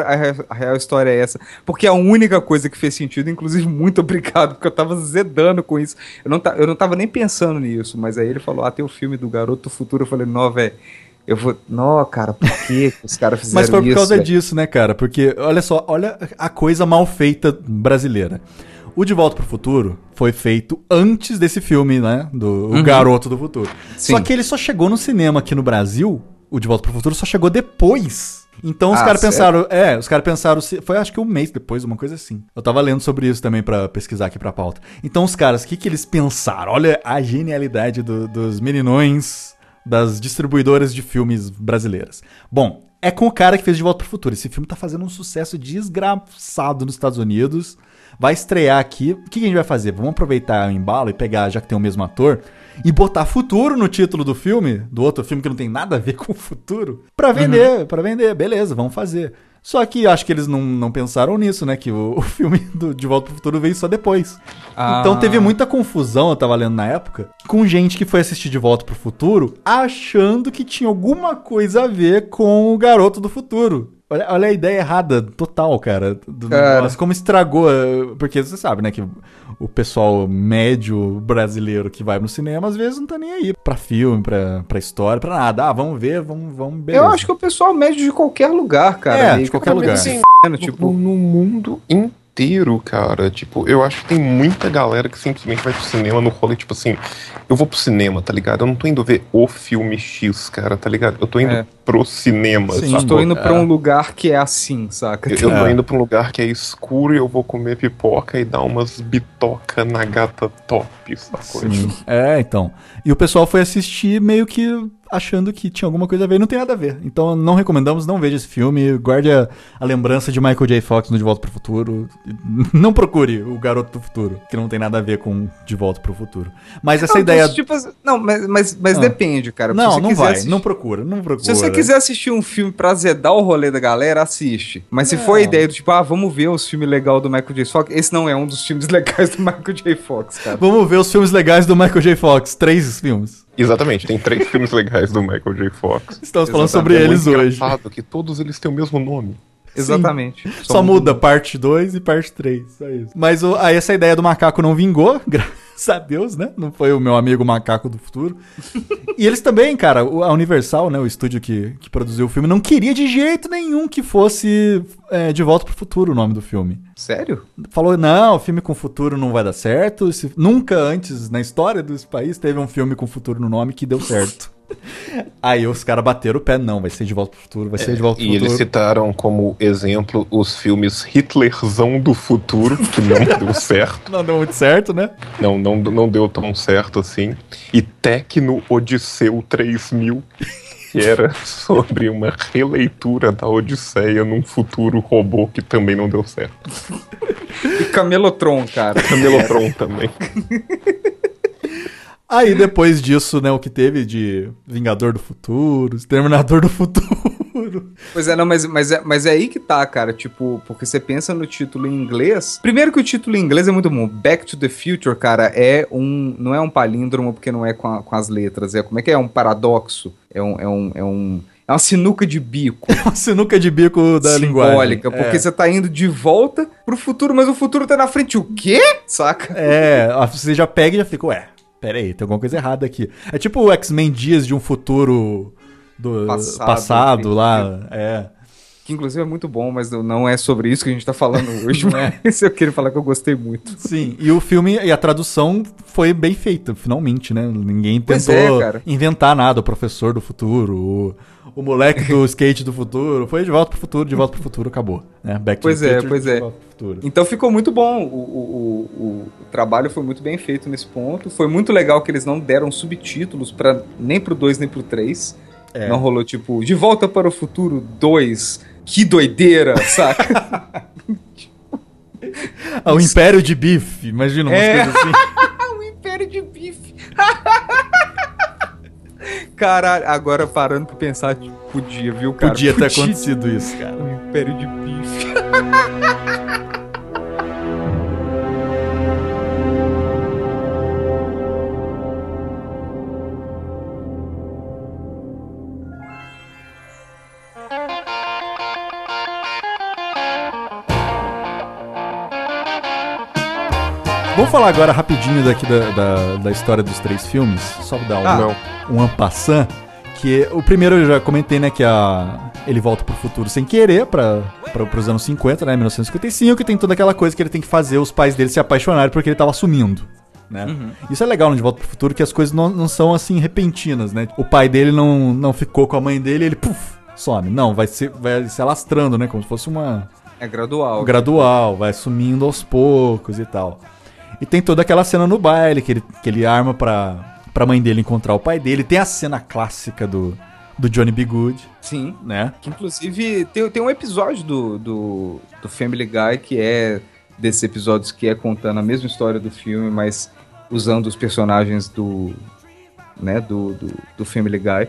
real história é essa. Porque a única coisa que fez sentido, inclusive, muito obrigado, porque eu tava zedando com isso. Eu não tava nem pensando nisso, mas aí ele falou, tem o filme do Garoto do Futuro. Eu falei, não, velho, eu vou... Não, cara, por que os caras fizeram isso? Mas foi por causa véio? disso, né, cara? Porque, olha só, olha a coisa mal feita brasileira. O De Volta pro Futuro foi feito antes desse filme, né? O Garoto do Futuro. Sim. Só que ele só chegou no cinema aqui no Brasil, o De Volta pro Futuro só chegou depois. Então os caras pensaram... os caras pensaram... Foi acho que um mês depois, uma coisa assim. Eu tava lendo sobre isso também pra pesquisar aqui pra pauta. Então os caras, o que eles pensaram? Olha a genialidade dos meninões das distribuidoras de filmes brasileiras. Bom, é com o cara que fez De Volta pro Futuro. Esse filme tá fazendo um sucesso desgraçado nos Estados Unidos. Vai estrear aqui. O que a gente vai fazer? Vamos aproveitar o embalo e pegar, já que tem o mesmo ator, e botar futuro no título do filme, do outro filme que não tem nada a ver com o futuro, pra vender, beleza, vamos fazer. Só que acho que eles não pensaram nisso, né, que o filme De Volta pro Futuro veio só depois. Então teve muita confusão, eu tava lendo na época, com gente que foi assistir De Volta pro Futuro achando que tinha alguma coisa a ver com o Garoto do Futuro. Olha a ideia errada total, cara, do negócio, como estragou, porque você sabe, né, que o pessoal médio brasileiro que vai no cinema, às vezes não tá nem aí pra filme, pra história, pra nada. Vamos ver, vamos beleza. Eu acho que o pessoal médio de qualquer lugar, cara. De qualquer lugar. Assim, tipo... no mundo inteiro, cara, tipo, eu acho que tem muita galera que simplesmente vai pro cinema no rolê, tipo assim, eu vou pro cinema, tá ligado? Eu não tô indo ver o filme X, cara, tá ligado? Eu tô indo pro cinema, sim, sacou? estou indo pra um lugar que é assim, saca? Eu tô indo pra um lugar que é escuro e eu vou comer pipoca e dar umas bitoca na gata top, sacou? Sim. Então. E o pessoal foi assistir meio que achando que tinha alguma coisa a ver, e não tem nada a ver. Então não recomendamos, não veja esse filme, guarde a lembrança de Michael J. Fox no De Volta pro Futuro. Não procure o Garoto do Futuro, que não tem nada a ver com De Volta pro Futuro. Mas essa ideia... Tipo, não, mas depende, cara. Não vai, não procura. Se você quiser assistir um filme pra zedar o rolê da galera, assiste. Mas se for a ideia do tipo, vamos ver os filmes legais do Michael J. Fox, esse não é um dos filmes legais do Michael J. Fox, cara. Vamos ver os filmes legais do Michael J. Fox, 3 filmes. Exatamente, tem 3 filmes legais do Michael J. Fox. Estamos falando sobre eles hoje. É que todos eles têm o mesmo nome. Exatamente. Só muda parte 2 e parte 3, só isso. Mas aí essa ideia do macaco não vingou, graças a Deus, né? Não foi o meu amigo macaco do futuro. E eles também, cara, a Universal, né, o estúdio que produziu o filme, não queria de jeito nenhum que fosse De Volta pro Futuro o nome do filme. Sério? Falou, não, filme com futuro não vai dar certo. Nunca antes na história desse país teve um filme com futuro no nome que deu certo. Aí os caras bateram o pé, não, vai ser De Volta pro Futuro, vai ser De Volta pro Futuro. E eles citaram como exemplo os filmes Hitlerzão do Futuro, que não deu certo. Não deu muito certo, né? Não deu tão certo assim. E Tecno Odisseu 3000, que era sobre uma releitura da Odisseia num futuro robô que também não deu certo. E Camelotron, cara. Camelotron também. Aí depois disso, né, o que teve de Vingador do Futuro, Exterminador do Futuro. Pois é, não, mas é aí que tá, cara, tipo, porque você pensa no título em inglês. Primeiro que o título em inglês é muito bom. Back to the Future, cara, não é um palíndromo porque não é com as letras, como é que é? Um paradoxo. É uma sinuca de bico. É uma sinuca de bico da linguagem. Simbólica, porque você tá indo de volta pro futuro, mas o futuro tá na frente. O quê? Saca? Você já pega e já fica, pera aí, tem alguma coisa errada aqui. É tipo o X-Men Dias de um futuro do passado lá. Que inclusive é muito bom, mas não é sobre isso que a gente tá falando hoje, mas eu queria falar que eu gostei muito. Sim, e o filme e a tradução foi bem feita, finalmente, né? Ninguém tentou inventar nada, o professor do futuro, o moleque do skate do futuro, foi De Volta pro Futuro, acabou. Né? Back to the Future, De Volta pro Futuro. Então ficou muito bom, o trabalho foi muito bem feito nesse ponto, foi muito legal que eles não deram subtítulos nem pro 2 nem pro 3, não rolou tipo, De Volta para o Futuro 2... Que doideira, saca? O Império de Bife, imagina umas coisas assim. O Império de Bife. Caralho, agora parando pra pensar, tipo, Podia, viu, cara? Podia ter acontecido isso, cara. Um império de bife. Vamos falar agora rapidinho daqui da história dos 3 filmes, só dar um en passant, que o primeiro eu já comentei, né, que ele volta pro futuro sem querer, pros anos 50, né, 1955, e tem toda aquela coisa que ele tem que fazer os pais dele se apaixonarem porque ele tava sumindo, né. Isso é legal no De Volta pro Futuro, que as coisas não são assim repentinas, né. O pai dele não ficou com a mãe dele e ele, some. Não, vai se alastrando, né, como se fosse uma... É gradual. Gradual, vai sumindo aos poucos e tal. E tem toda aquela cena no baile que ele arma pra mãe dele encontrar o pai dele. Tem a cena clássica do Johnny B. Good. Sim. Né? Que inclusive tem um episódio do Family Guy que é desses episódios que é contando a mesma história do filme, mas usando os personagens do Family Guy.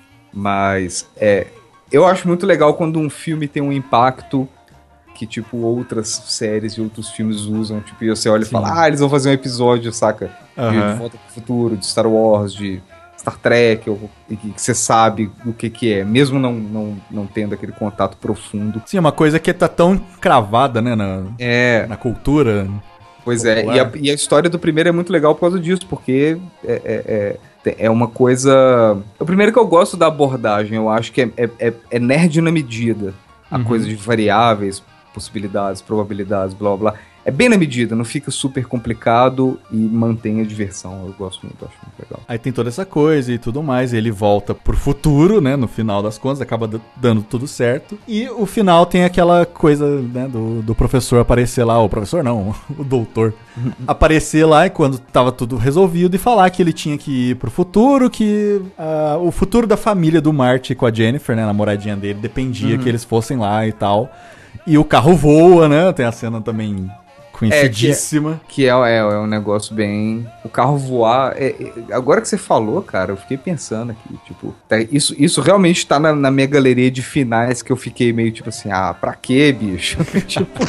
Mas eu acho muito legal quando um filme tem um impacto que, tipo, outras séries e outros filmes usam, tipo, e você olha e fala, eles vão fazer um episódio, saca? De Volta pro Futuro, de Star Wars, de Star Trek, e que você sabe o que é, mesmo não tendo aquele contato profundo. Sim, é uma coisa que tá tão cravada, né, na cultura. Pois popular. E a história do primeiro é muito legal por causa disso, porque é uma coisa... O primeiro que eu gosto da abordagem, eu acho que é nerd na medida. A coisa de variáveis, possibilidades, probabilidades, blá blá blá. É bem na medida, não fica super complicado e mantém a diversão. Eu gosto muito, acho muito legal. Aí tem toda essa coisa e tudo mais. Ele volta pro futuro, né? No final das contas, acaba dando tudo certo. E o final tem aquela coisa, né? Do professor aparecer lá. O professor não, o doutor. Aparecer lá e quando tava tudo resolvido e falar que ele tinha que ir pro futuro, que o futuro da família do Marty com a Jennifer, né? A namoradinha dele, dependia que eles fossem lá e tal. E o carro voa, né? Tem a cena também conhecidíssima. Que é um negócio bem... O carro voar... agora que você falou, cara, eu fiquei pensando aqui, tipo... Isso realmente tá na minha galeria de finais que eu fiquei meio tipo assim, pra quê, bicho? Tipo...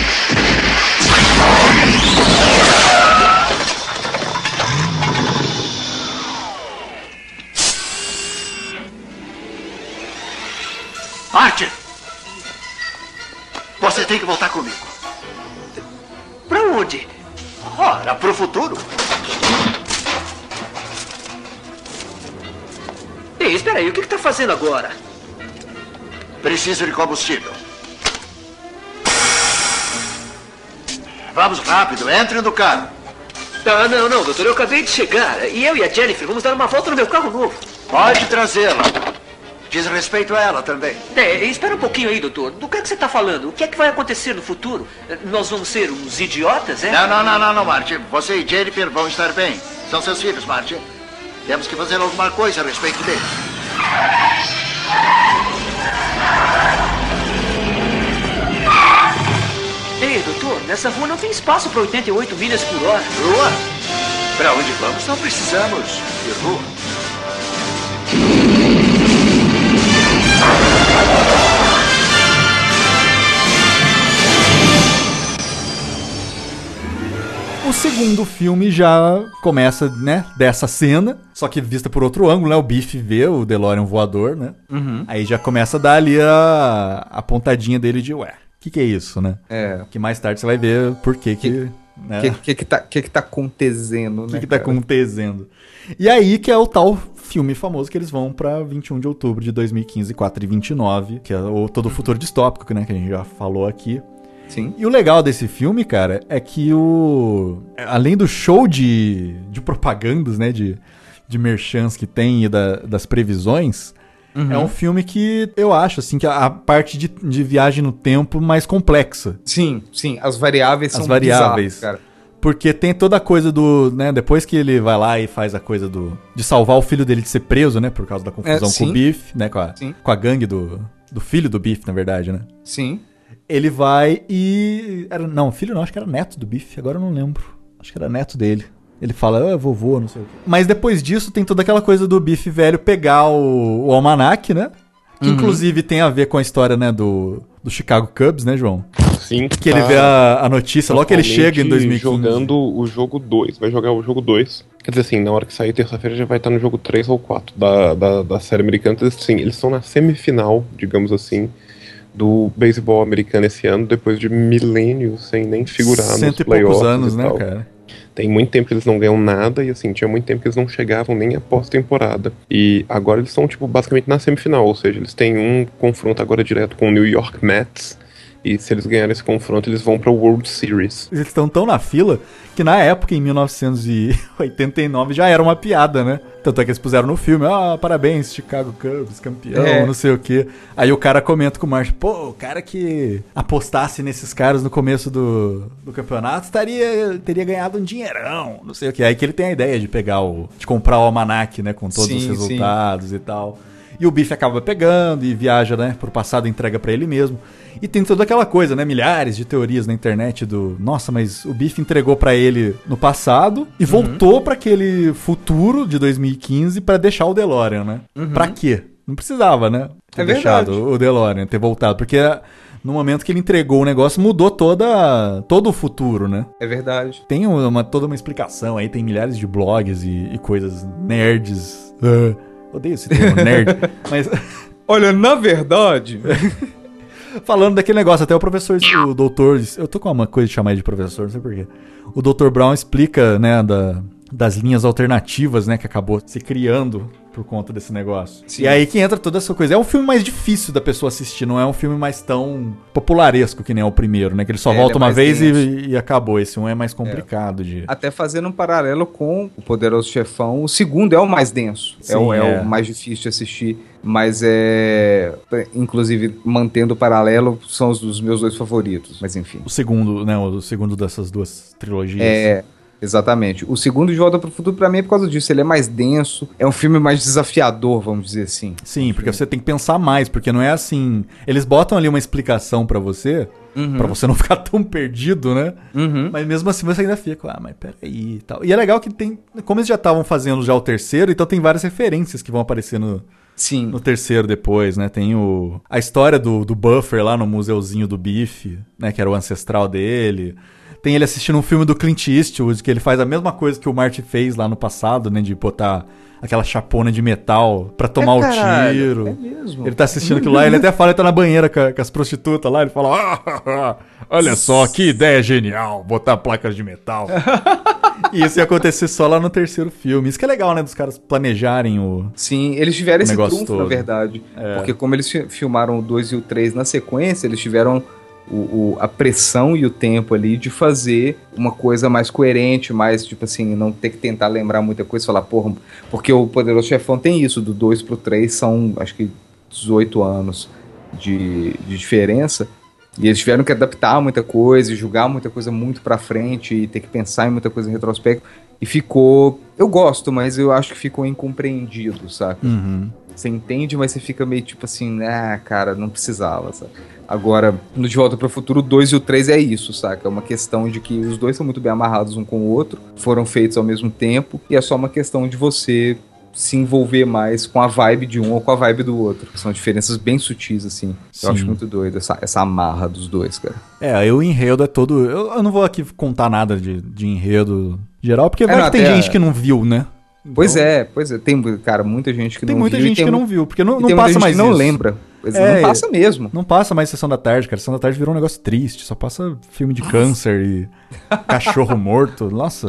Marty! Você tem que voltar comigo. Pra onde? Ora, pro futuro. Ei, espera aí, o que tá fazendo agora? Preciso de combustível. Vamos rápido, entre no carro. Não, doutor, eu acabei de chegar. E eu e a Jennifer vamos dar uma volta no meu carro novo. Pode trazê-la. Diz respeito a ela também. Espera um pouquinho aí, doutor. Do que você tá falando? O que é que vai acontecer no futuro? Nós vamos ser uns idiotas, é? Não, Marty. Você e Jennifer vão estar bem. São seus filhos, Marty. Temos que fazer alguma coisa a respeito deles. Ei, doutor, nessa rua não tem espaço para 88 milhas por hora. Rua? Pra onde vamos? Não precisamos de rua. O segundo filme já começa, né, dessa cena, só que vista por outro ângulo, né, o Biff vê o DeLorean voador, né, Aí já começa a dar ali a pontadinha dele de, o que é isso, né? Que mais tarde você vai ver por que né? que tá acontecendo, né? O que tá acontecendo. E aí que é o tal filme famoso que eles vão pra 21 de outubro de 2015, 4h29, que é todo o futuro distópico, né, que a gente já falou aqui. Sim. E o legal desse filme, cara, é que além do show de propagandas, né, de merchans que tem e das previsões, é um filme que eu acho, assim, que a parte de viagem no tempo mais complexa. Sim, as variáveis são bizarras, cara. Porque tem toda a coisa né, depois que ele vai lá e faz a coisa de salvar o filho dele de ser preso, né, por causa da confusão com o Biff, né, com a gangue do filho do Biff, na verdade, né. Sim. Ele vai e... filho não, acho que era neto do Biff, agora eu não lembro. Acho que era neto dele. Ele fala, vovô, não sei o quê. Mas depois disso tem toda aquela coisa do Biff velho pegar o almanaque, né? Que inclusive tem a ver com a história, né, do Chicago Cubs, né, João? Sim. Que ele vê a notícia logo que ele chega em 2015. Jogando o jogo 2, vai jogar o jogo 2. Quer dizer assim, na hora que sair terça-feira já vai estar no jogo 3 ou 4 da série americana. Então, assim, eles estão na semifinal, digamos assim, do beisebol americano esse ano, depois de milênios sem nem figurar nos playoffs. 100 e poucos anos, né, cara? Tem muito tempo que eles não ganham nada e, assim, tinha muito tempo que eles não chegavam nem a pós-temporada. E agora eles estão, tipo, basicamente na semifinal, ou seja, eles têm um confronto agora direto com o New York Mets. E se eles ganharem esse confronto, eles vão pra World Series. Eles estão tão na fila que na época, em 1989, já era uma piada, né? Tanto é que eles puseram no filme, parabéns, Chicago Cubs, campeão, não sei o quê. Aí o cara comenta com o Martin, pô, o cara que apostasse nesses caras no começo do campeonato teria ganhado um dinheirão, não sei o quê. Aí que ele tem a ideia de de comprar o almanac, né, com todos os resultados e tal. E o Biff acaba pegando e viaja, né, pro passado e entrega pra ele mesmo. E tem toda aquela coisa, né, milhares de teorias na internet nossa, mas o Biff entregou pra ele no passado e voltou pra aquele futuro de 2015 pra deixar o DeLorean, né? Pra quê? Não precisava, né? Ter deixado o DeLorean, ter voltado, porque no momento que ele entregou o negócio, mudou todo o futuro, né? É verdade. Tem toda uma explicação aí, tem milhares de blogs e coisas nerds. Odeio esse termo, nerd. Mas... Olha, na verdade... Falando daquele negócio, até o doutor... Eu tô com uma coisa de chamar ele de professor, não sei porquê. O Dr. Brown explica, né, das linhas alternativas, né, que acabou se criando por conta desse negócio. Sim. E aí que entra toda essa coisa. É um filme mais difícil da pessoa assistir, não é um filme mais tão popularesco que nem é o primeiro, né? Que ele só volta uma vez e acabou. Esse um é mais complicado de... Até fazendo um paralelo com o Poderoso Chefão, o segundo é o mais denso. Sim, é o mais difícil de assistir. Mas inclusive, mantendo o paralelo, são os meus dois favoritos. Mas enfim. O segundo, né? O segundo dessas duas trilogias. Exatamente. O segundo De Volta pro Futuro, pra mim, é por causa disso. Ele é mais denso, é um filme mais desafiador, vamos dizer assim. Sim, porque você tem que pensar mais, porque não é assim... Eles botam ali uma explicação pra você, pra você não ficar tão perdido, né? Mas mesmo assim você ainda fica, mas peraí e tal. E é legal que tem... Como eles já estavam fazendo já o terceiro, então tem várias referências que vão aparecer no terceiro depois, né? Tem a história do Buffer lá no museuzinho do Biff, né? Que era o ancestral dele... Tem ele assistindo um filme do Clint Eastwood, que ele faz a mesma coisa que o Marty fez lá no passado, né? De botar aquela chapona de metal pra tomar o tiro. É mesmo. Ele tá assistindo aquilo lá, ele até fala, ele tá na banheira com as prostitutas lá, ele fala, olha só, que ideia genial, botar placas de metal. E isso ia acontecer só lá no terceiro filme. Isso que é legal, né? Dos caras planejarem o... Sim, eles tiveram esse trunfo, todo. Na verdade. Porque como eles filmaram o 2 e o 3 na sequência, eles tiveram... a pressão e o tempo ali de fazer uma coisa mais coerente, mais, tipo assim, não ter que tentar lembrar muita coisa, falar, porra, porque o Poderoso Chefão tem isso, do 2 pro 3 são, acho que 18 anos de diferença, e eles tiveram que adaptar muita coisa, e julgar muita coisa muito pra frente, e ter que pensar em muita coisa em retrospecto, e ficou, eu gosto, mas eu acho que ficou incompreendido, saca? Você entende, mas você fica meio tipo assim, cara, não precisava, sabe? Agora, no De Volta para o Futuro, o 2 e o 3 é isso, saca? É uma questão de que os dois são muito bem amarrados um com o outro, foram feitos ao mesmo tempo, e é só uma questão de você se envolver mais com a vibe de um ou com a vibe do outro. São diferenças bem sutis, assim. Sim. Eu acho muito doido essa amarra dos dois, cara. O enredo é todo... Eu não vou aqui contar nada de enredo geral, porque vai que tem gente que não viu, né? Então... Pois é. Tem, cara, muita gente que não viu. Tem muita gente que não viu, porque não passa mais mais isso. Não lembra. Não passa mesmo. Não passa mais Sessão da Tarde, cara. Sessão da Tarde virou um negócio triste. Só passa filme de câncer e cachorro morto. Nossa.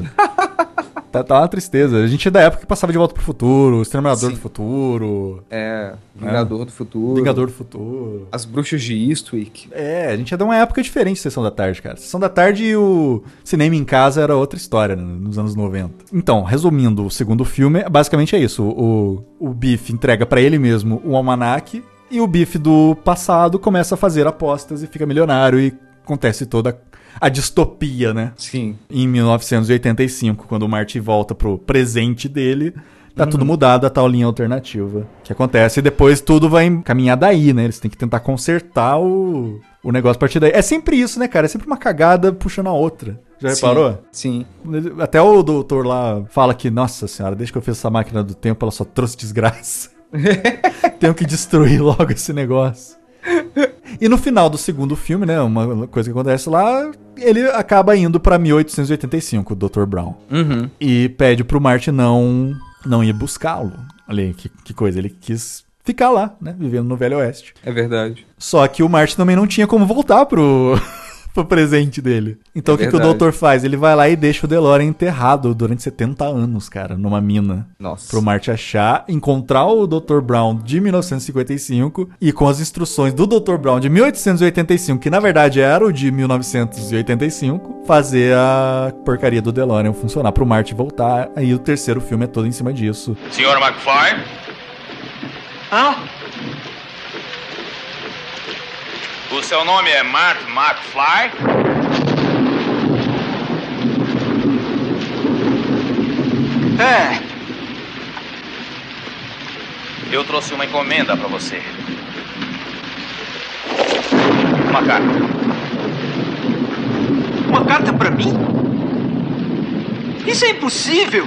Tá uma tristeza. A gente é da época que passava De Volta pro Futuro, Exterminador do Futuro. Vingador do Futuro. Vingador do Futuro. As Bruxas de Eastwick. A gente é de uma época diferente de Sessão da Tarde, cara. Sessão da Tarde e o cinema em casa era outra história, né, nos anos 90. Então, resumindo, o segundo filme, basicamente é isso. O Biff entrega pra ele mesmo um almanaque e o Biff do passado começa a fazer apostas e fica milionário e acontece toda a distopia, né? Sim. Em 1985, quando o Marty volta pro presente dele, tá tudo mudado, a tal linha alternativa que acontece. E depois tudo vai caminhar daí, né? Eles têm que tentar consertar o negócio a partir daí. É sempre isso, né, cara? É sempre uma cagada puxando a outra. Já reparou? Sim. Até o doutor lá fala que, nossa senhora, desde que eu fiz essa máquina do tempo, ela só trouxe desgraça. Tenho que destruir logo esse negócio. E no final do segundo filme, né, uma coisa que acontece lá, ele acaba indo pra 1885, o Dr. Brown. Uhum. E pede pro Marty não ir buscá-lo. Olha aí, que coisa, ele quis ficar lá, né, vivendo no Velho Oeste. É verdade. Só que o Marty também não tinha como voltar pro presente dele. Então o que o doutor faz? Ele vai lá e deixa o DeLorean enterrado durante 70 anos, cara, numa mina. Nossa. Pro Marty achar, encontrar o Dr. Brown de 1955 e com as instruções do Dr. Brown de 1885, que na verdade era o de 1985, fazer a porcaria do DeLorean funcionar pro Marty voltar. Aí o terceiro filme é todo em cima disso. Senhor McFly? Hã? O seu nome é Marty McFly? É. Eu trouxe uma encomenda pra você. Uma carta. Uma carta pra mim? Isso é impossível!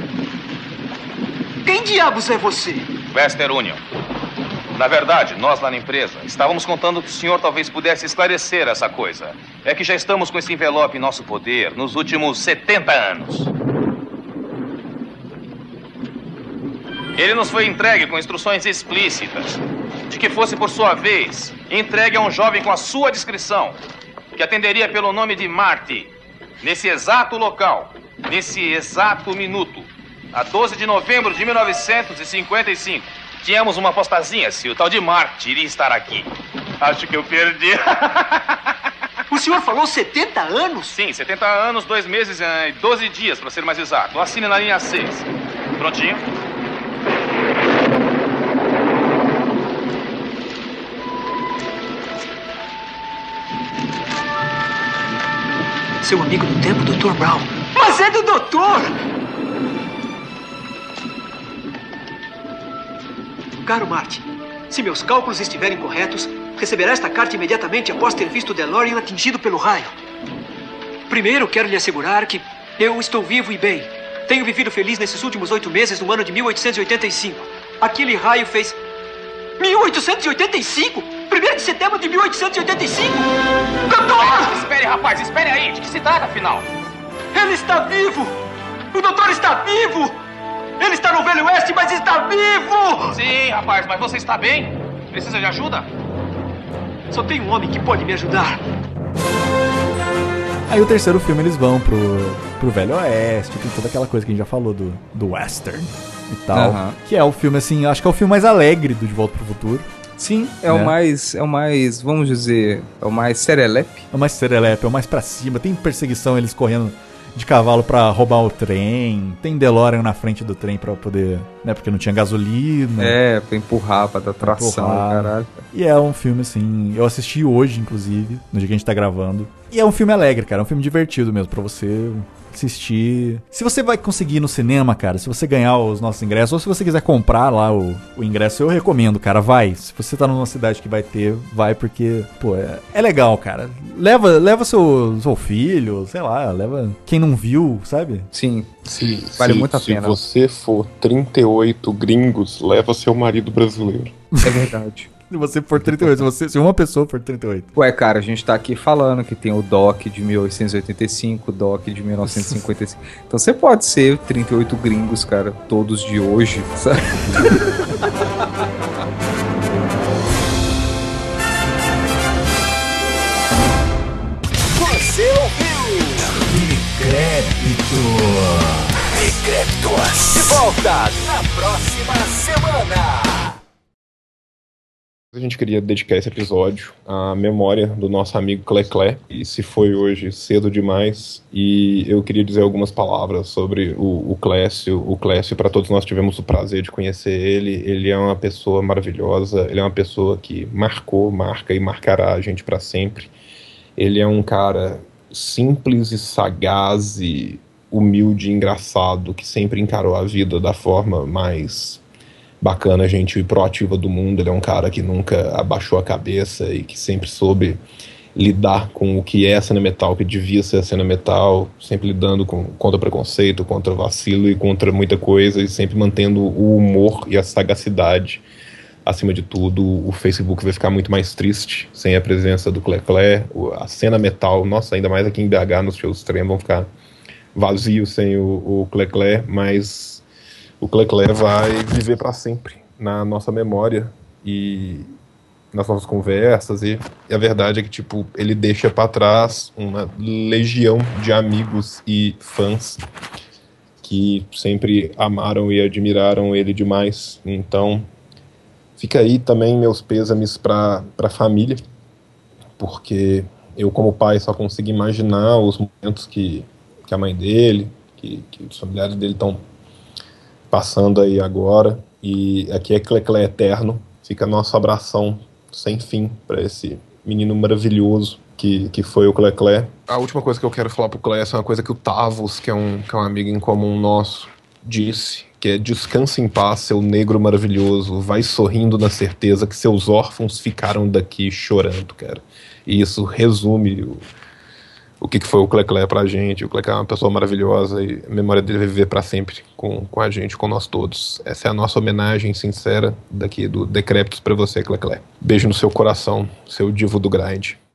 Quem diabos é você? Western Union. Na verdade, nós lá na empresa estávamos contando que o senhor talvez pudesse esclarecer essa coisa. É que já estamos com esse envelope em nosso poder nos últimos 70 anos. Ele nos foi entregue com instruções explícitas de que fosse, por sua vez, entregue a um jovem com a sua descrição, que atenderia pelo nome de Marty, nesse exato local, nesse exato minuto, a 12 de novembro de 1955. Tínhamos uma apostazinha se o tal de Marty iria estar aqui. Acho que eu perdi. O senhor falou 70 anos? Sim, 70 anos, 2 meses e 12 dias, para ser mais exato. Assine na linha 6. Prontinho? Seu amigo do tempo, Dr. Brown. Mas é do doutor! Caro Marty, se meus cálculos estiverem corretos, receberá esta carta imediatamente após ter visto o DeLorean atingido pelo raio. Primeiro, quero lhe assegurar que eu estou vivo e bem. Tenho vivido feliz nesses últimos 8 meses no ano de 1885. Aquele raio fez... 1885? 1º de setembro de 1885? Doutor! Espere, rapaz, espere aí. De que se trata, afinal? Ele está vivo! O doutor está vivo! Ele está no Velho Oeste, mas está vivo! Sim, rapaz, mas você está bem? Precisa de ajuda? Só tem um homem que pode me ajudar. Aí o terceiro filme eles vão pro Velho Oeste, tem toda aquela coisa que a gente já falou do western e tal. Uhum. Que é o filme, assim, acho que é o filme mais alegre do De Volta pro Futuro. Sim, é Né? o mais, vamos dizer, é o mais serelepe. É o mais serelepe, é o mais pra cima. Tem perseguição, eles correndo de cavalo pra roubar o trem. Tem DeLorean na frente do trem pra poder... né, porque não tinha gasolina. É, pra empurrar, pra dar tração, empurrar. caralho. E é um filme, assim... eu assisti hoje, inclusive, no dia que a gente tá gravando. E é um filme alegre, cara. É um filme divertido mesmo, pra você assistir. Se você vai conseguir ir no cinema, cara, se você ganhar os nossos ingressos, ou se você quiser comprar lá o ingresso, eu recomendo, cara, vai. Se você tá numa cidade que vai ter, vai, porque, pô, é legal, cara. Leva seu filho, sei lá, leva quem não viu, sabe? Sim, vale muito a pena. Se você for 38 gringos, leva seu marido brasileiro. É verdade. Se você for 38, se uma pessoa for 38. Ué, cara, a gente tá aqui falando que tem o DOC de 1885, o DOC de 1955. Então você pode ser 38 gringos, cara, todos de hoje, sabe? Você ouviu? Decrépitos. De volta na próxima semana. A gente queria dedicar esse episódio à memória do nosso amigo Cleclé, e se foi hoje cedo demais, e eu queria dizer algumas palavras sobre o Clécio. O Clécio, para todos nós tivemos o prazer de conhecer ele. Ele é uma pessoa maravilhosa, ele é uma pessoa que marca e marcará a gente para sempre. Ele é um cara simples e sagaz e humilde e engraçado, que sempre encarou a vida da forma mais bacana, gentil e proativa do mundo. Ele é um cara que nunca abaixou a cabeça e que sempre soube lidar com o que é a cena metal, o que devia ser a cena metal, sempre lidando contra preconceito, contra vacilo e contra muita coisa, e sempre mantendo o humor e a sagacidade acima de tudo. O Facebook vai ficar muito mais triste sem a presença do Clecler. A cena metal, nossa, ainda mais aqui em BH, nos shows extremos, vão ficar vazios sem o Clecler, mas o Clecler vai viver para sempre na nossa memória e nas nossas conversas, e a verdade é que, tipo, ele deixa para trás uma legião de amigos e fãs que sempre amaram e admiraram ele demais. Então fica aí também meus pêsames para a família, porque eu, como pai, só consigo imaginar os momentos que a mãe dele, que os familiares dele estão passando aí agora. E aqui é Clecler eterno, fica nosso abração sem fim para esse menino maravilhoso que foi o Clecler. A última coisa que eu quero falar pro Clecler é uma coisa que o Tavos, que é um amigo em comum nosso, disse, que é: descanse em paz, seu negro maravilhoso, vai sorrindo na certeza que seus órfãos ficaram daqui chorando, cara. E isso resume o que foi o Clecler pra gente. O Clecler é uma pessoa maravilhosa e a memória dele vai viver pra sempre com a gente, com nós todos. Essa é a nossa homenagem sincera daqui do Decrépitos pra você, Clecler. Beijo no seu coração, seu divo do grind.